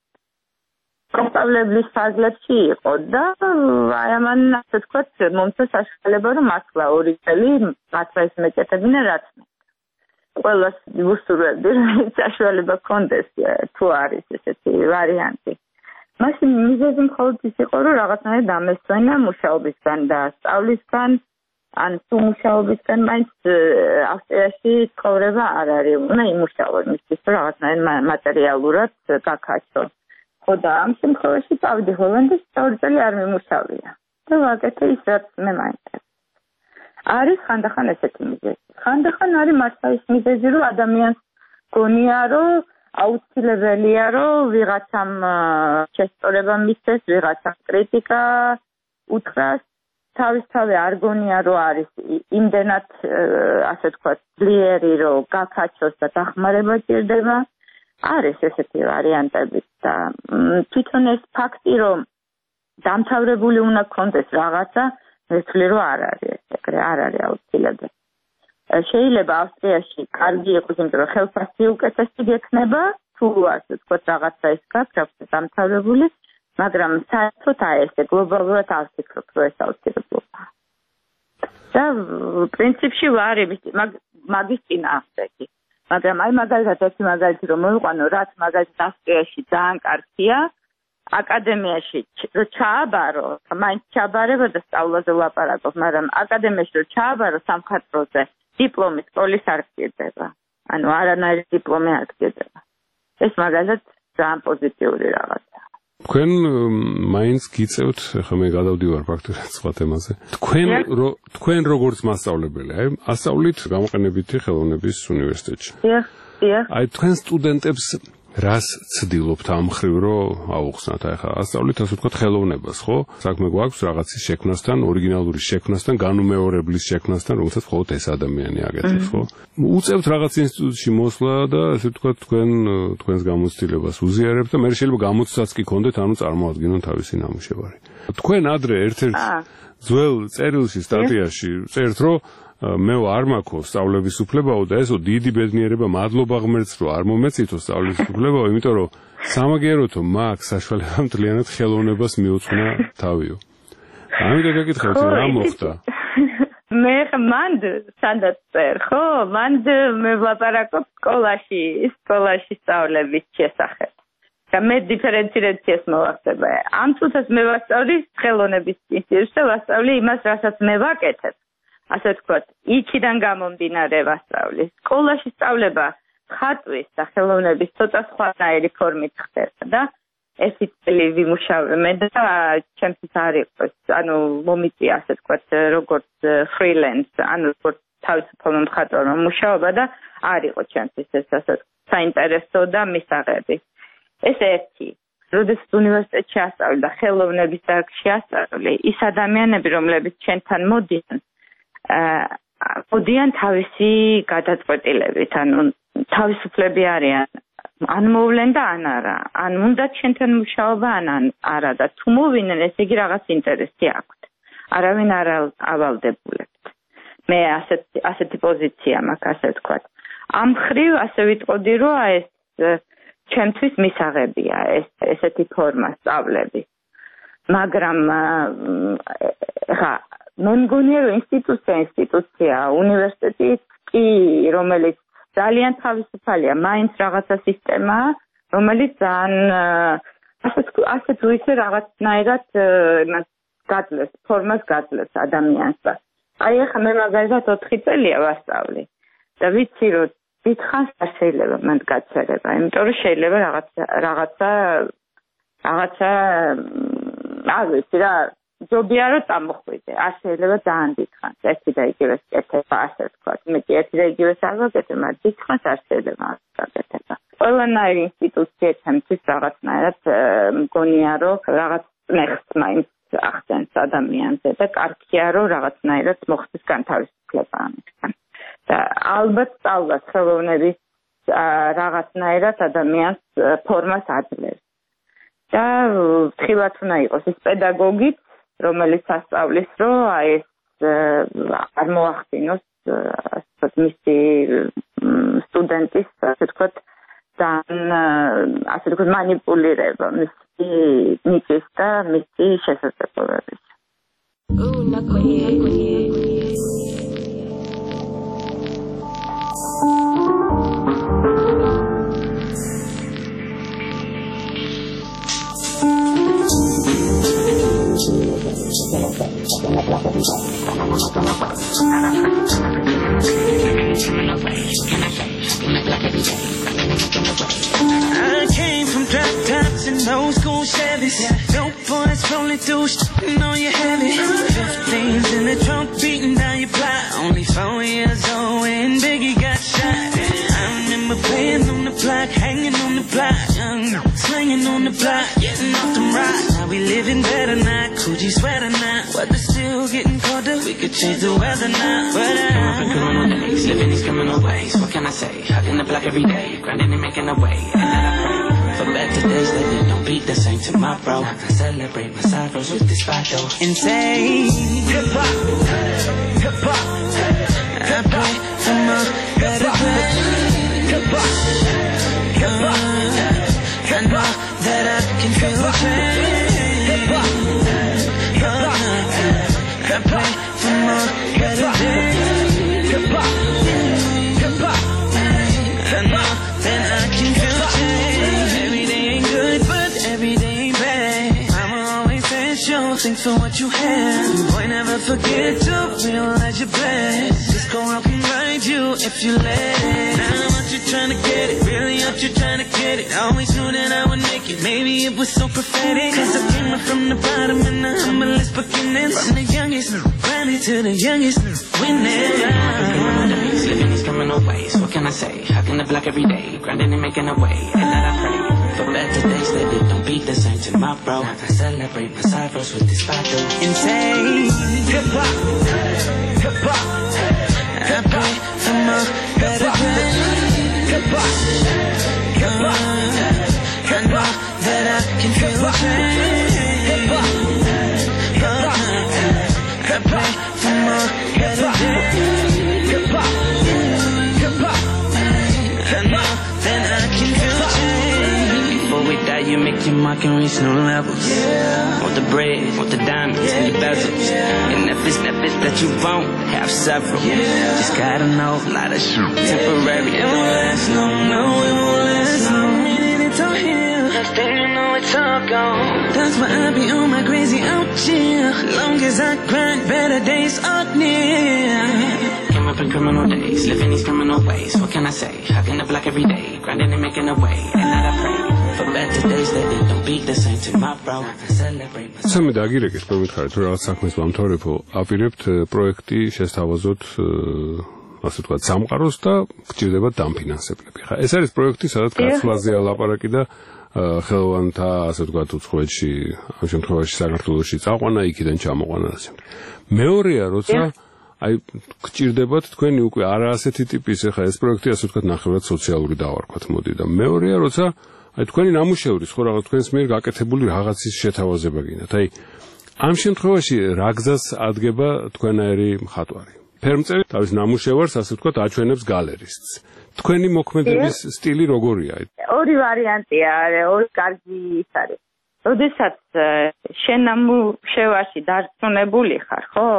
მოსწავლებლის ფაზლებში იყო და აი ამან ასე ვთქვათ, მომცა საშუალება, რომ ახლა ორი წელი მართლა ის მეკეთებინა, რაც მე. ყველას ვუსურვებდი, რომ საშუალება გქონდეს, თუ არის ესეთი ვარიანტი. მაშინ მიზეზი მხოლოდ ის იყო, რომ რაღაცნაირად დამესვენა მუშაობისგან და სწავლისგან, ან თუ მუშაობისგან, მაინც ავსტრიაში ცხოვრება არ არის, უნდა იმუშაო, მისთვის რომ რაღაცნაირად მატერიალურად გაქაჩო. ხო და ამ შემთხვევაში წავიდი ჰოლანდიაში და ორი წელი არ მიმუშავია. და ვაკეთე ის, რაც მე მაინტერესებს. არის ხანდახან ესეთი მიზეზი. ხანდახან არის მართლა ის მიზეზი, რომ ადამიანს გონია, რომ აუცილებელია, რომ ვიღაცამ შესწორება მისცეს, ვიღაცამ კრიტიკა უთხრას, თავისთავად არ გონია, რომ არის იმდენად, ასე ვთქვათ, ძლიერი, რომ გაქაჩოს და დახმარება ჭირდება. არის ესეთი ვარიანტები და თვითონ ეს ფაქტი, რომ დამთავრებული უნდა გქონდეს რაღაცა, ვთვლი, რომ არ არის ეგრე, არ არის აუცილებელი. შეიძლება ავსტრიაში კარგი იყოს, იმიტომ რომ ხელფასი უკეთესი გექნება, თუ ასე თქვა რაღაცა ის გაქვს დამთავრებული, მაგრამ საერთოდ აი ესე გლობალურად არ ვფიქრობ, რომ ეს აუცილებლობა. და პრინციპში ვარ მაგის წინააღმდეგი. მაგრამ აი მაგალითად ერთი მაგალითი რომ მოვიყვანო, რაც მაგალითად ავსტრიაში ძალიან კარგია, აკადემიაში რო ჩააბარო, მაინც ჩააბარება და სწავლაზე ვლაპარაკობ, მაგრამ აკადემიაში რო ჩააბარო სამხატვროზე, დიპლომის სკოლის არ გჭირდება. ანუ არანაირი დიპლომი არ გჭირდება. ეს მაგალითად ძალიან პოზიტიური რაღაცაა. თქვენ მაინც გიწევთ, ხა მე გადავდივარ ფაქტურად სხვა თემაზე. თქვენ თქვენ როგორც მასწავლებელი, აი, ასწავლით გამოყენებითი ხელოვნების უნივერსიტეტში. დიახ, დიახ. აი, თქვენ სტუდენტებს რას ცდილობთ ამ მხრივ რომ აუხსნათ? აი, ხა ასწავლით ასე ვთქვათ ხელოვნებას, ხო? საქმე გვაქვს რაღაცის შექმნასთან, ორიგინალური შექმნასთან, განუმეორებლის შექმნასთან, რომელსაც მხოლოდ ეს ადამიანი აკეთებს, ხო? უწევთ რაღაც ინსტიტუტში მოსვლა და ასე ვთქვათ თქვენ თქვენს გამოცდილებას უზიარებთ და მე შეიძლება გამოცდაც კი გქონდეთ, ანუ წარმოადგინონ თავისი ნამუშევარი. თქვენ ადრე ერთ-ერთ ძველ წერილში სტატიაში წერთ, რომ მე არ მაქვს სწავლების უფლებაო და ესო დიდი ბედნიერება, მადლობა ღმერთს, რომ არ მომეწითო სწავლის უფლებაო, იმიტომ რომ სამაგეროთო მაქვს საშუალება მთლიანად ხელოვნებას მიუძღვნა თავიო. ამიტომ გაკითხავთ, რა მოხდა? მე მანდ სადაც წერ, ხო? მანდ მე ვლაპარაკობ სკოლაში, სკოლაში სწავლების შესახებ. და მე დიფერენციაციას მოვახდება. ამ წუთას მე ვასწავლი ხელოვნების ინსტიტუტში და ვასწავლი იმას, რასაც მე ვაკეთებ. ასე ვთქვათ, იქიდან გამომდინარე ვასწავლი. სკოლაში სწავლება ხატვის და ხელოვნების ცოტა სხვანაირი ფორმით ხდება და ერთი წელი ვიმუშავე მე და ჩემთვის არ იყოს, ანუ მომიწია ასე ვთქვათ, როგორც freelance, ანუ როგორც თავისუფალ მხატვარმა მუშაობა და არ იყო ჩემთვის ეს ასე საინტერესო და მისაღები. ეს ერთი. როდესაც უნივერსიტეტში ასწავლე და ხელოვნების დარგში ასწავლე, ის ადამიანები, რომლებიც ჩვენთან მოდიან, მოდიან თავისი გადაწყვეტილებით, ანუ თავისუფლები არიან, ან მოვლენ და ან არა, ან უნდა ჩვენთან მუშაობა, ან არა და თუ მოვიდნენ, ესე იგი რაღაც ინტერესი აქვთ. არავინ არ ავალდებულებთ. მე ასეთი ასეთი პოზიცია მაქვს, ასე ვთქვათ. ამ მხრივ ასე ვიტყოდი, რომ ეს ჩემთვის მისაღებია ეს ესეთი ფორმა სწავლების. მაგრამ ხა მე მგონია რომ ინსტიტუცია ინსტიტუცია უნივერსიტეტი კი რომელიც ძალიან თავისუფალია, მაინც რაღაცა სისტემაა, რომელიც ძალიან ასე ასე თუ ისე რაღაცნაირად გაძლევს, ფორმას გაძლევს ადამიანს. აი ახლა მე მაგალითად ოთხი წელია ვასწავლი და ვიცი რომ დიდხანს არ შეიძლება მანდ გაჩერება, იმიტომ რომ შეიძლება რაღაცა რაღაცა რაღაცა არ ვიცი რა ჯობია რომ წამოხვიდე, არ შეიძლება ძალიან დიდხანს ერთი და იგივეს კეთება, ასე ვთქვათ, მე კი ერთი და იგივეს არ ვაკეთებ, მაგრამ დიდხანს არ შეიძლება გაკეთება. ყველანაირი ინსტიტუცია ჩემთვის რაღაცნაირად მგონია რომ რაღაც წნეხს მაინც ახდენს ადამიანზე და კარგია რომ რაღაცნაირად მოხდეს განთავისუფლება ამისგან. და ალბათ სწავლას ხელოვნების რაღაცნაირად ადამიანს ფორმას აძლევს. და ფრთხილად უნდა იყოს ის პედაგოგიც, რომელიც ასწავლის, რომ აი ეს არ მოახდინოს მისი სტუდენტის, ასე ვთქვათ, ძალიან ასე ვთქვათ, მანიპულირება მისი ნიჭის და მისი შესაძლებლობების. I came from drop tops and old school Chevys. Dope boys rolling through, shitting on your heavy. Fifteens in the trunk, beating down your block. Only four years old when Biggie got shot. I remember playing on the block, hanging on the block, young, slinging on the block, getting off them rocks. Now we living better now, Coogee sweater now. Weather still getting colder, we could change the weather now. But I'm criminal days, living these criminal ways. What can I say? Hugging the block every day, grinding and making a way. And I pray for better days that it don't beat the same tomorrow. I can celebrate my sorrows with this bottle. Insane hip hop, hip hop. I pray for my better days. Hip hop, hip hop. for what you have. Boy, never forget to realize you're blessed. This girl can ride you if you let it. Now aren't you trying to get it? Really aren't you trying to get it? I always knew that I would make it. Maybe it was so prophetic. Cause I came up from the bottom and the humblest beginnings. From the youngest, grinding to the youngest, winning. Living these criminal ways, what can I say? How can the block every day, grinding and making a way. And that I pray for better days that it don't be the same tomorrow. I celebrate my cyphers with this bottle. Insane. Hip hop, hip hop. I pray for more better days. Hip hop, hip hop. I know that I can feel the pain. Hip hop, hip hop. I pray for more better days. Hip hop, hip hop. I know that I can feel the change. Before we die, you make your mark and reach new levels. Yeah. Want the bread, want the diamonds yeah. and the bezels. Yeah. And if it's that bitch that you won't, have several. Yeah. Just gotta know, a lot of shit temporary. It won't last long, no, it won't last long. Minute it's all here, next thing you know it's all gone. That's why I be on my crazy out here. Long as I grind, better days are near. Came up in criminal days, living these criminal ways. What can I say? How can I block every day, grinding and making a way. And that I pray for better days that it don't be the same tomorrow. I celebrate my სამი დაგირეკეთ, მომიხარეთ, რომ რაღაც საქმის ვამთავრებო, აპირებთ პროექტი შესთავაზოთ, ასე ვთქვათ, სამყაროს და გჭირდება დამფინანსებლები. ხა ეს არის პროექტი, სადაც გაცვლაზეა ლაპარაკი და ხელოვანთა, ასე ვთქვათ, უცხოეთში, ამ შემთხვევაში საქართველოში წაყვანა, იქიდან ჩამოყვანა ასე. მეორეა, როცა აი გჭირდებათ თქვენი უკვე არა ასეთი ტიპის, ხა ეს პროექტი ასე ვთქვათ, ნახევრად სოციალური დავარქვათ, მოდი და მეორეა, როცა აი თქვენი ნამუშევრის ხო რაღაც თქვენს მიერ გაკეთებული რაღაცის შეთავაზება გინდათ. აი ამ შემთხვევაში რა გზას ადგება თქვენაერი მხატვარი? ფერმწერი თავის ნამუშევარს ასე ვთქვათ აჩვენებს გალერისტს. თქვენი მოქმედების სტილი როგორია? ორი ვარიანტია, ორი კარგი ის არის. როდესაც შენ ნამუშევარში დარწმუნებული ხარ, ხო?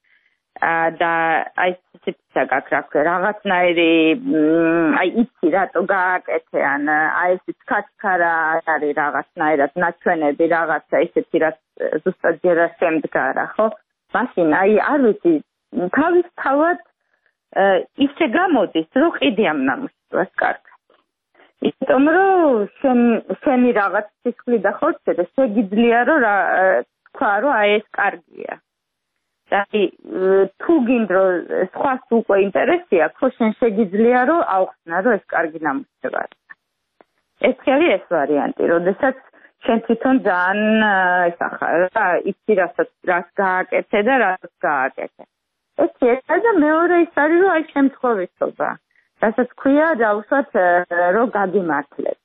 და აი ცეცისა გაქრა რაღაცნაირი აი იცი რატო გააკეთე ან აი ეს ცქაცქარა არის რაღაცნაირად ნაჩვენები რაღაცა ისეთი რაც ზუსტად ჯერა შემდგარა ხო მაშინ აი არ ვიცი თავისთავად ისე გამოდის რომ ყიდი ამ ნამუშევარს კარგად იმიტომ რომ შენი რაღაც სიცხლი და ხორცე და შეგიძლია რომ თქვა რომ აი ეს კარგია აი თუ გინდრო სხვას უკვე ინტერესია, ხო შენ შეგიძლია რომ აუხსნა რომ ეს კარგი ნამუშევარია. ეს არის ეს ვარიანტი, როდესაც შენ თვითონ ძალიან ესახა რა იცი რასაც რას გააკეთე და რას გააკეთე. ეს ერთად და მეორე ის არის რომ აი შემთხვევისობა. რასაც ქვია დავუშვათ რომ გაგიმართლებს.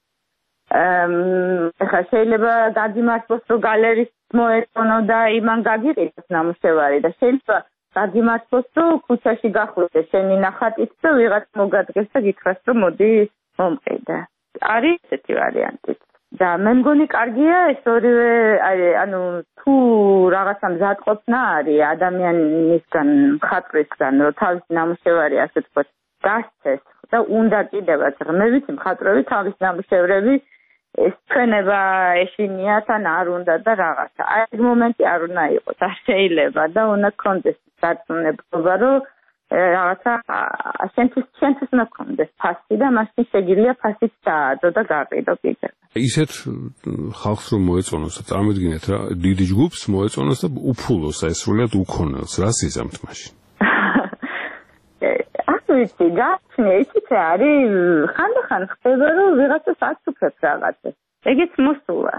ეხლა შეიძლება გაგიმართლოს რომ გალერის მოეწონო და იმან გაგიყიდოს ნამუშევარი და შეიძლება გაგიმართლოს რომ ქუჩაში გახვიდე შენი ნახატით და ვიღაც მოგადგეს და გითხრას რომ მოდი მომყიდე. არის ესეთი ვარიანტი. და მე მგონი კარგია ეს ორივე ანუ თუ რაღაცა მზადყოფნა არის ადამიანისგან მხატვრისგან რომ თავის ნამუშევარი ასე ვთქვათ გასცეს და უნდა კიდევაც მე ვიცი მხატვრები თავის ნამუშევრები ეს ჩვენება ეშინიათ ან არ უნდა და რაღაცა. აი ეს მომენტი არ უნდა იყოს, არ შეიძლება და უნდა კონდეს დარწმუნება რომ რაღაცა შენთვის შენთვის უნდა კონდეს ფასი და მაშინ შეგიძლია ფასით დაადო და გაყიდო კიდევ. ისეთ ხალხს რომ მოეწონოს და წარმოიდგინეთ რა დიდი ჯგუფს მოეწონოს და უფულოს აი სრულიად უქონელს რა სიზამთ მაშინ. ვიცი, გაჩნია, ისიც არის, ხანდახან ხდება, რომ ვიღაცას აცუქებს რაღაცას. ეგეც მოსულა.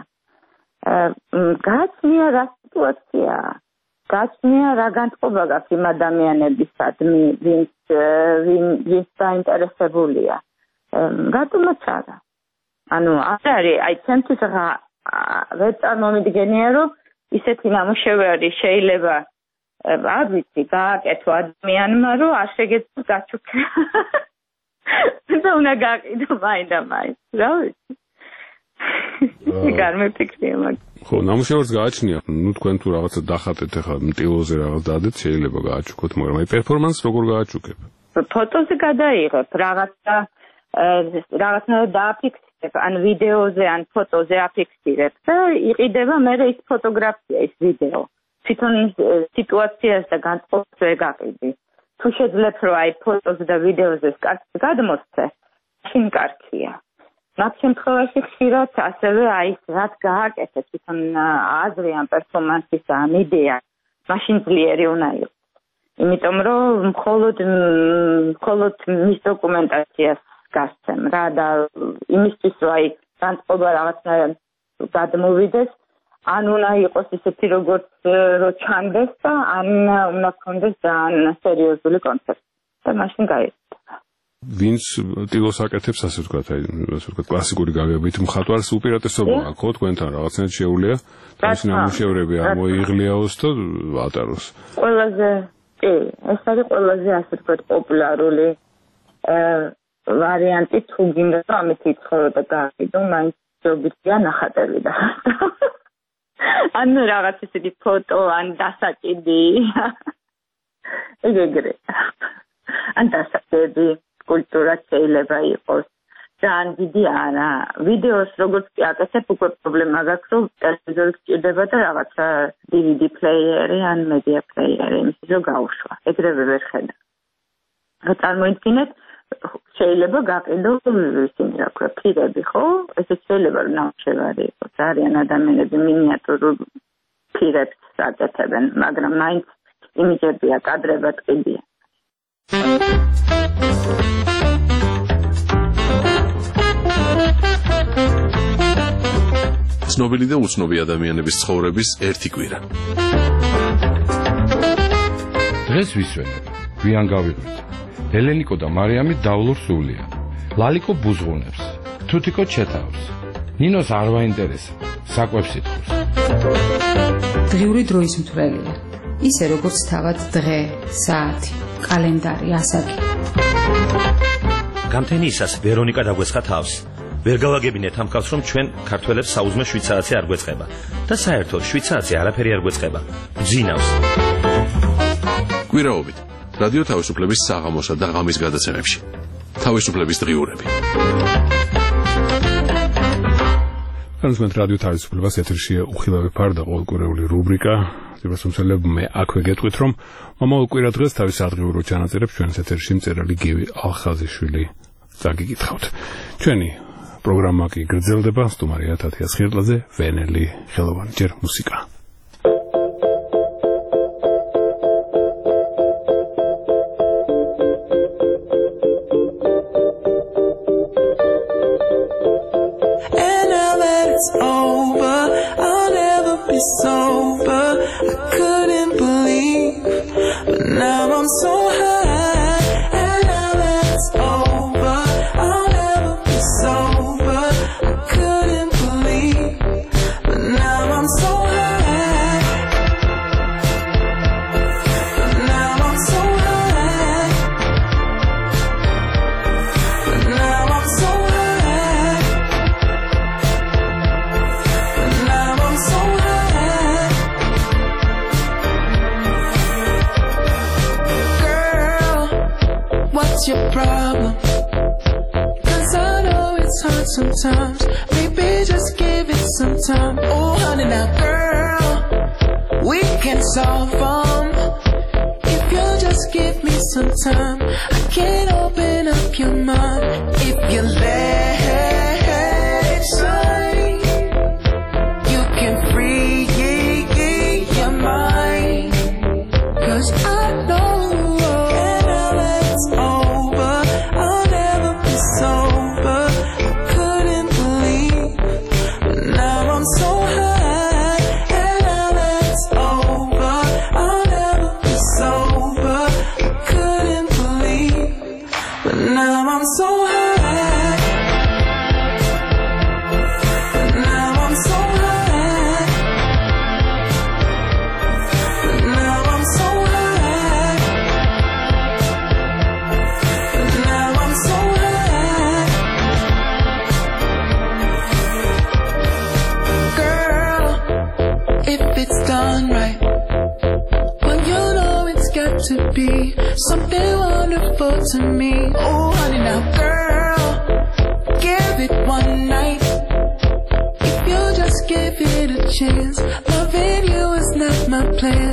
გაჩნია რა სიტუაციაა. გაჩნია რა განწყობა გაქვს იმ ადამიანებისადმი, ვინც ვინც დაინტერესებულია. რატომაც არა. ანუ არ არის, აი ჩემთვის ვერ წარმომიდგენია, რომ ისეთი ნამუშევარი შეიძლება არ ვიცი, გააკეთო ადამიანმა, რომ არ შეგეძლო გაჩუქა. და უნდა გაყიდო მაინდა მაინც, რა ვიცი. გამიფიქრია მაგ. ხო, ნამუშევარს გააჩნია, ნუ თქვენ თუ რაღაცა დახატეთ ახლა მტილოზე რაღაც დადეთ, შეიძლება გააჩუქოთ, მაგრამ აი პერფორმანსს როგორ გააჩუქებ? ფოტოზე გადაიღებ, რაღაცა რაღაცა დააფიქსირებ, ან ვიდეოზე, ან ფოტოზე აფიქსირებ და იყიდება მერე ის ფოტოგრაფია, ის ვიდეო. თვითონ სიტუაციას და განწყობას ვერ გაყიდი. თუ შეძლებ რომ აი ფოტოზე და ვიდეოზე კარგად გადმოსცე, შინ კარგია. მათ შემთხვევაში ხშირად ასევე აი რაც გააკეთე თვითონ აზრი ამ პერსონაჟის ამ იდეა, მაშინ ძლიერი უნდა იყოს. იმიტომ რომ მხოლოდ მხოლოდ მის დოკუმენტაციას გასცემ რა და იმისთვის რომ აი განწყობა რაღაცნაირად გადმოვიდეს, ან უნდა იყოს ისეთი როგორც რო ჩანდეს და ან უნდა გქონდეს ძალიან სერიოზული კონცეფცია და მაშინ გაიხსნა. ვინც ტილოს აკეთებს ასე ვთქვათ, აი ასე ვთქვათ კლასიკური გაგებით მხატვარს უპირატესობა აქვს ხო თქვენთან რაღაცნაირად შეუძლია თავისი ნამუშევრები ამოიღლიაოს და ატაროს. ყველაზე კი, ეს არის ყველაზე ასე ვთქვათ პოპულარული ვარიანტი თუ გინდა რომ ამით იცხოვრო და გააკეთო, მაინც ჯობია ნახატები და ან რაღაც ისეთი ფოტო, ან დასაკიდი. ეგრე. ან დასაკიდი კულტურა შეიძლება იყოს. ძალიან დიდი არა. ვიდეოს როგორც კი აკეთებ, უკვე პრობლემა გაქვს, რომ ტელევიზორი გჭირდება და რაღაცა დი ვი დი პლეიერი ან მედია პლეიერი, იმის რომ გაუშვა. ეგრევე ვერ ხედავ. წარმოიდგინეთ, შეიძლება გაყიდო ისინი რა ქვია, ფირები, ხო? ესეც შეიძლება რომ ნამუშევარი იყოს. არიან ადამიანები მინიატურულ ფირებს აკეთებენ, მაგრამ მაინც იმიჯებია, კადრებად ყიდიან. ცნობილი და უცნობი ადამიანების ცხოვრების ერთი კვირა. დღეს ვისვენებ, გვიან გავიღვით. ელენიკო და მარიამი დავლურ სულია. ლალიკო ბუზღუნებს, თუთიკო ჩეთავს. ნინოს არ ვაინტერესა, საკვებს ითხოვს. დღიური დროის მთვრელია. ისე როგორც თავად დღე, საათი, კალენდარი, ასაკი. გამთენიისას ვერონიკა დაგვეცხა თავს. ვერ გავაგებინეთ ამ ხალხს, რომ ჩვენ ქართველებს საუზმე შვიცარიცი არ გვეწყება და საერთოდ შვიცარიცი არაფერი არ გვეწყება. ძინავს. კვირაობით რადიო თავისუფლების საღამოსა და ღამის გადაცემებში. თავისუფლების დღიურები. განსხვავებით რადიო თავისუფლებას ეთერშია უხილავი ფარდა ყოველკვირეული რუბრიკა. ძირფასუმცელებ მე აქვე გეტყვით, რომ მომავალ კვირა დღეს თავის ადგილობრივ ჩანაწერებს ჩვენს ეთერში მწერალი გივი ალხაზიშვილი წაგიკითხავთ. ჩვენი პროგრამა კი გრძელდება, სტუმარია თათია სხირტლაძე, ვენელი ხელოვანი. ჯერ მუსიკა. It's over, I'll never be sober. I couldn't believe, but now I'm so high. And now that it's over, I'll never be sober. I couldn't believe, but now I'm so high. But now I'm so high. But now I'm so high. What's your problem? Cause I know it's hard sometimes. Maybe just give it some time. Oh honey now girl, we can solve them. If you just give me some time, I can open up your mind. If you let it shine, you can free your mind. Cause I know to be something wonderful to me. Oh honey now girl, give it one night. If you just give it a chance, loving you is not my plan.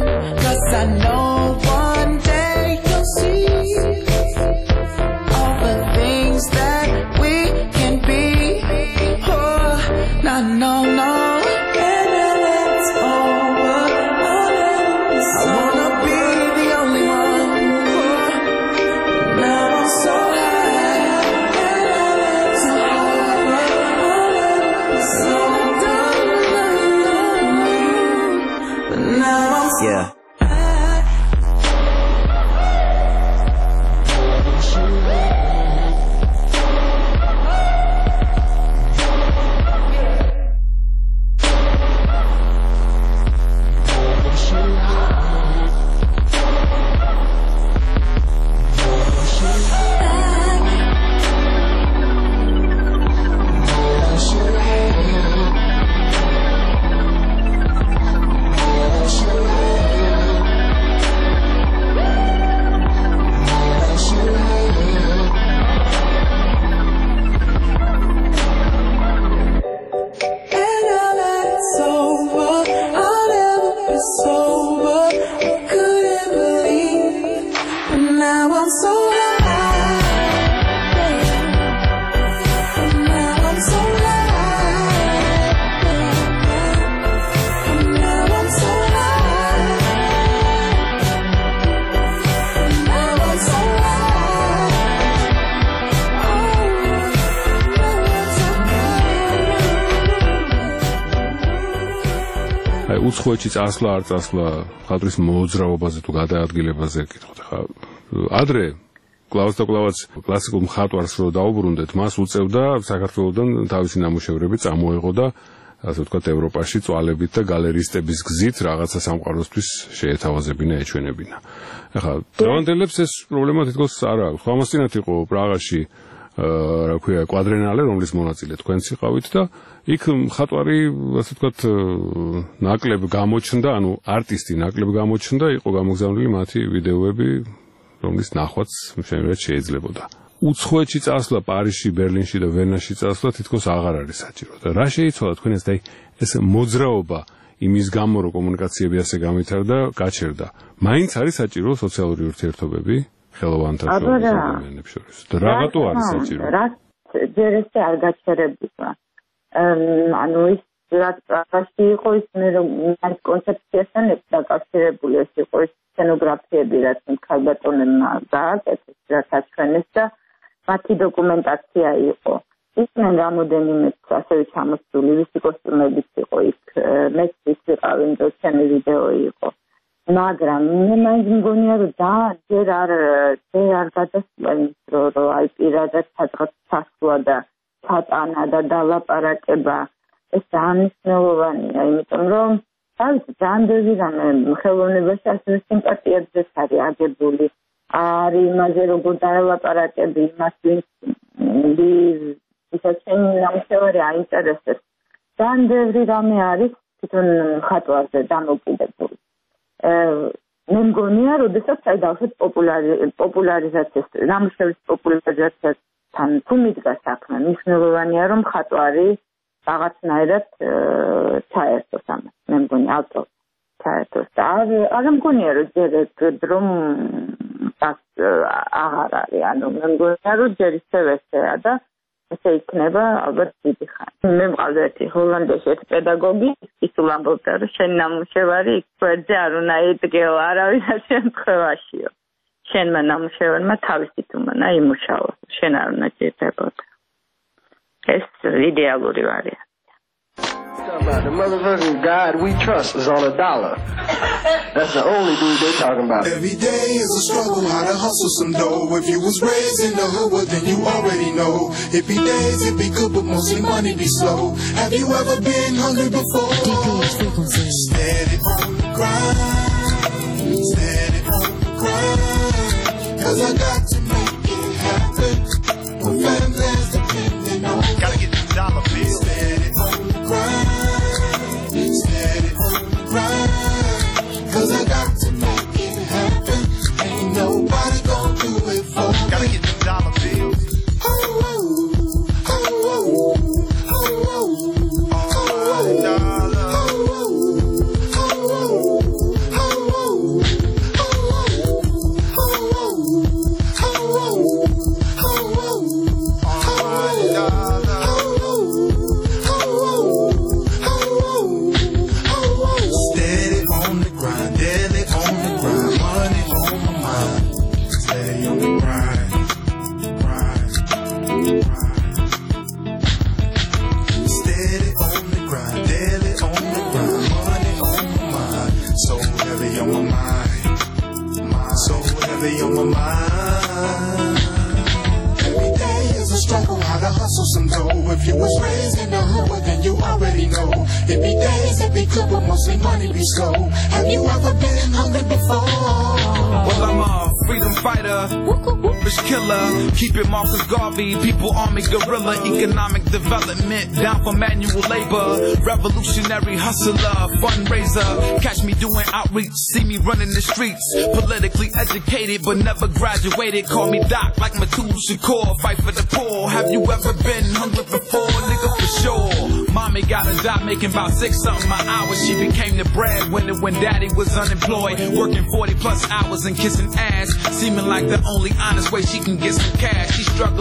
უცხოეთში წასვლა არ წასვლა ხატვის მოძრაობაზე თუ გადაადგილებაზე გითხოთ ხა ადრე კლავს და კლავაც კლასიკურ მხატვარს რო დაუბრუნდეთ მას უწევდა საქართველოსდან თავისი ნამუშევრები წამოეღო და ასე ვთქვათ ევროპაში წვალებით და გალერისტების გზით რაღაცა სამყაროსთვის შეეთავაზებინა ეჩვენებინა ახლა დღევანდელებს ეს პრობლემა თითქოს არ აქვს ხამასწინათ იყო პრაღაში რა ქვია კვადრენალე რომლის მონაწილე თქვენც იყავით და იქ მხატვარი ასე ვთქვათ ნაკლებ გამოჩნდა ანუ არტისტი ნაკლებ გამოჩნდა იყო გამოგზავნილი მათი ვიდეოები რომლის ნახვაც შეიძლება შეიძლებოდა უცხოეთში წასვლა პარიზში ბერლინში და ვენაში წასვლა თითქოს აღარ არის საჭირო და რა შეიცვალა თქვენს და ეს მოძრაობა იმის გამო რომ კომუნიკაციები ასე გამვითარდა გაჩერდა მაინც არის საჭირო სოციალური ურთიერთობები ხელოვანთა ადამიანებს შორის და რაღაცა არის საჭირო რა ჯერ ესე არ გაჩერებულა ანუ ის რაც პრაღაში იყო ის მე რომ ის კონცეფციასთან დაკავშირებული ეს იყო ის სცენოგრაფიები რაც ქალბატონებმა გააკეთეს რაც აჩვენეს და მათი დოკუმენტაცია იყო ისმენ რამოდენიმე ასევე ჩამოსული ვისი კოსტუმებიც იყო იქ მეც ის ვიყავი ჩემი ვიდეო იყო მაგრამ მე მაინც მგონია რომ და ჯერ არ ჯერ არ გადასულა ის რომ აი პირადად სადღაც ჩასვლა და ჩატანა და დალაპარაკება ეს დანიშნულოვანია იმიტომ რომ თავის ძალიან ბევრი რამე ხელოვნებაში ასევე სიმპათიებზეც არის აგებული არის იმაზე როგორ დაელაპარაკები იმას ვინც ისაც ნამუშევარი აინტერესებს ძალიან ბევრი რამე არის თვითონ ხატვაზე დამოკიდებული მე მგონია როდესაც აი დავშეთ პოპულარიზაციას ნამუშევრის პოპულარიზაციასთან თუ მიდგა საქმე მნიშვნელოვანია რომ ხატვარი რაღაცნაირად ჩაერთოს ამას მე მგონია ავტორი ჩაერთოს და არ მგონია რომ ჯერ რომ das აღარ არის ანუ მე მგონია რომ ჯერ ისევ ესეა და ესე იქნება ალბათ დიდი ხანი მე მყავდა ერთი ჰოლანდიაში ერთი პედაგოგი ის ულამბობდა რომ შენ ნამუშევარი იქ გვერდზე არ უნდა იდგეო არავის შემთხვევაშიო შენმა ნამუშევარმა თავისით უნდა იმუშაოს შენ არ უნდა ჭირდებოდა ეს იდეალური ვარიანტია The motherfucking God we trust is on a dollar. That's the only dude they talking about. Every day is a struggle, how to hustle some dough. If you was raised in the hood, well, then you already know. It be days, it be good, but mostly money be slow. Have you ever been hungry before? Steady on the grind, steady on the grind. Cause I got to make it happen. My family's depending on me. Gotta get the dollar bill. Steady on the grind. Cause I got to make it happen. Ain't nobody gonna do it for me. Gotta get the dollar bills. Oh, oh, oh, oh, oh, oh, oh, dollar. Oh, oh, oh, oh, heavy on my mind. Every day is a struggle, how to hustle some dough. If you was raised in the hood, then you already know. It be days, it be good, but mostly money be slow. Have you ever been hungry before? Well, I'm a freedom fighter, fish killer, keep it Marcus Garvey, people army guerrilla, economic development, down for manual labor, revolutionary hustler, fundraiser, catch me doing outreach, see me running the streets, politically educated but never graduated, call me Doc like Matul Shakur, fight for the poor. Have you ever been hungry before, nigga, for sure? Mommy got a job making about six something an hour, she became the breadwinner when daddy was unemployed, working forty plus hours and kissing ass, seeming like the only honest way she can get some cash. She struggling, they don't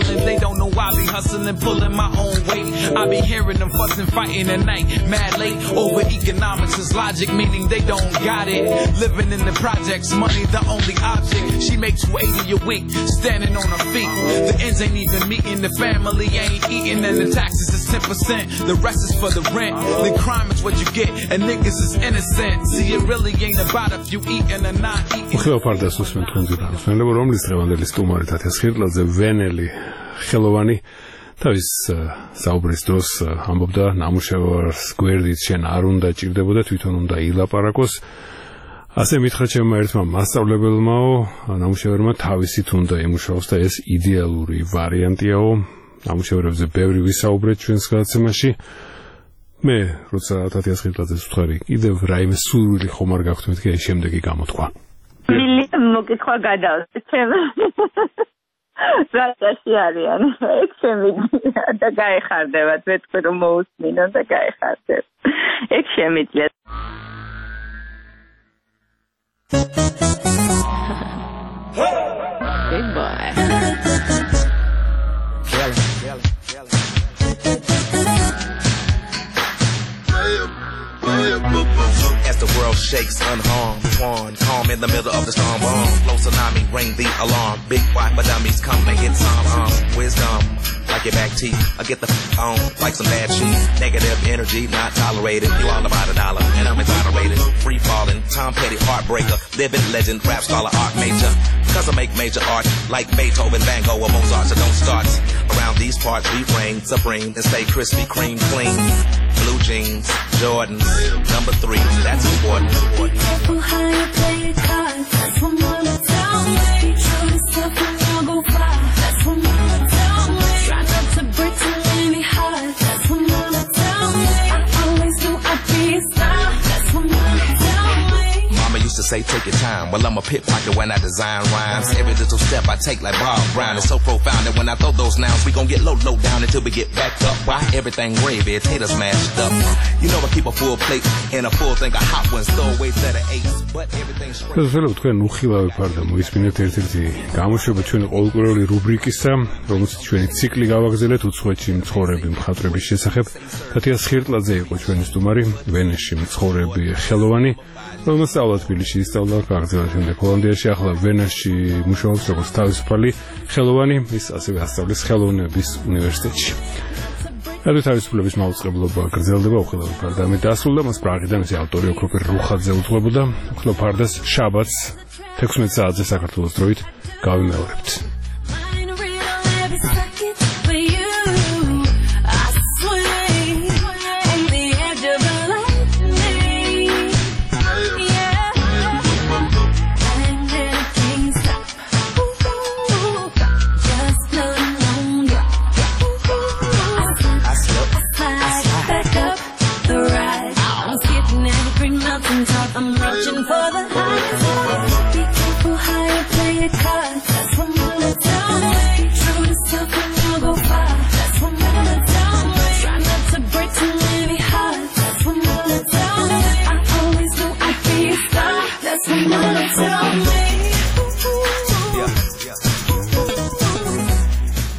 don't know I be hustling, pulling my own weight. I be hearing them fussing, fighting at night, mad late over economics is logic, meaning they don't got it. Living in the projects, money the only object. She makes two eighty a week, standing on her feet. The ends ain't even meeting, the family ain't eating, and the taxes is ten percent. The rest is for the rent. The crime is what you get, and niggas is innocent. See, it really ain't about if you eating or not eating. ხილოფარდას უსმენთ ხუნძურანს. ვენებო რომლის დღევანდელი სტუმარი თათიას ხირტლაძე ვენელი ხელოვანი თავის საუბრის დროს ამბობდა ნამუშევარს გვერდით შენ არ უნდა ჭირდებოდა, თვითონ უნდა ილაპარაკოს. ასე მითხრა ჩემმა ერთმა მასწავლებელმაო, ნამუშევარმა თავისით უნდა ემუშაოს და ეს იდეალური ვარიანტიაო. ნამუშევრებზე ბევრი ვისაუბრეთ ჩვენს გადაცემაში. მე როცა თათიას ხირტლაძეს ვთქვი, კიდევ რაიმე სურვილი ხომ არ გაქვთ მეთქი, აი შემდეგი გამოთქვა. მილი მოგიქვა გადავსე ჩემ ზარდაში არიან ეგ შემიძლია და გაიხარდებათ მე თქვი რომ მოусმინო და გაიხარდებ ეგ შემიძლია Big boy As the world shakes unharmed, torn, calm in the middle of the storm. Bomb, flow tsunami, ring the alarm. Big white for dummies, come and get some um, wisdom. Like your back teeth, I get the f on like some bad cheese. Negative energy, not tolerated. You all about a dollar, and I'm exonerated. Free falling, Tom Petty, heartbreaker, living legend, rap scholar, art major. Cause I make major art like Beethoven, Van Gogh, or Mozart. So don't start around these parts. We reign supreme and stay crispy, cream clean. Blue jeans, Jordans, number three, that's important. Be careful how you play your cards. That's what mama tell me. Be true to yourself and you'll go far. That's what mama tell me. Try not to break too many hearts. That's what mama tell me. I always knew I'd be a star. That's what mama tell me. Mama used to say take your time. Well, I'm a pickpocket when I design rhymes. Every little step I take like Bob Brown is so profound that when I throw those nouns, we gon' get low, low down until we get back up. Why everything gravy, taters mashed up. You know I keep a full plate and a full thing of hot ones, throw away set of eights, but everything's straight. ეს ველებთ თქვენ უხილავი ფარდა მოისმინეთ ერთ-ერთი გამოშვება ჩვენი ყოველკვირეული რუბრიკისა, რომელსაც ჩვენი ციკლი გავაგრძელეთ უცხოეთში მცხოვრები მხატვრების შესახებ. თათიას ხირტლაძე იყო ჩვენი სტუმარი, ვენეში მცხოვრები ხელოვანი, რომელსაც სწავლა თბილისში ისწავლა, გაგრძელა შემდეგ ჰოლანდიაში, ახლა ვენაში მუშაობს როგორც თავისუფალი ხელოვანი, ის ასევე ასწავლის ხელოვნების უნივერსიტეტში. რადიო თავისუფლების მაუწყებლობა გრძელდება უხილავი ფარდამით დასრულდა, მას პრაღიდან ეს ავტორი ოქროპერ რუხაძე უძღვებოდა. უხილავი ფარდას შაბათს თექვსმეტ საათზე საქართველოს დროით გავიმეორებთ.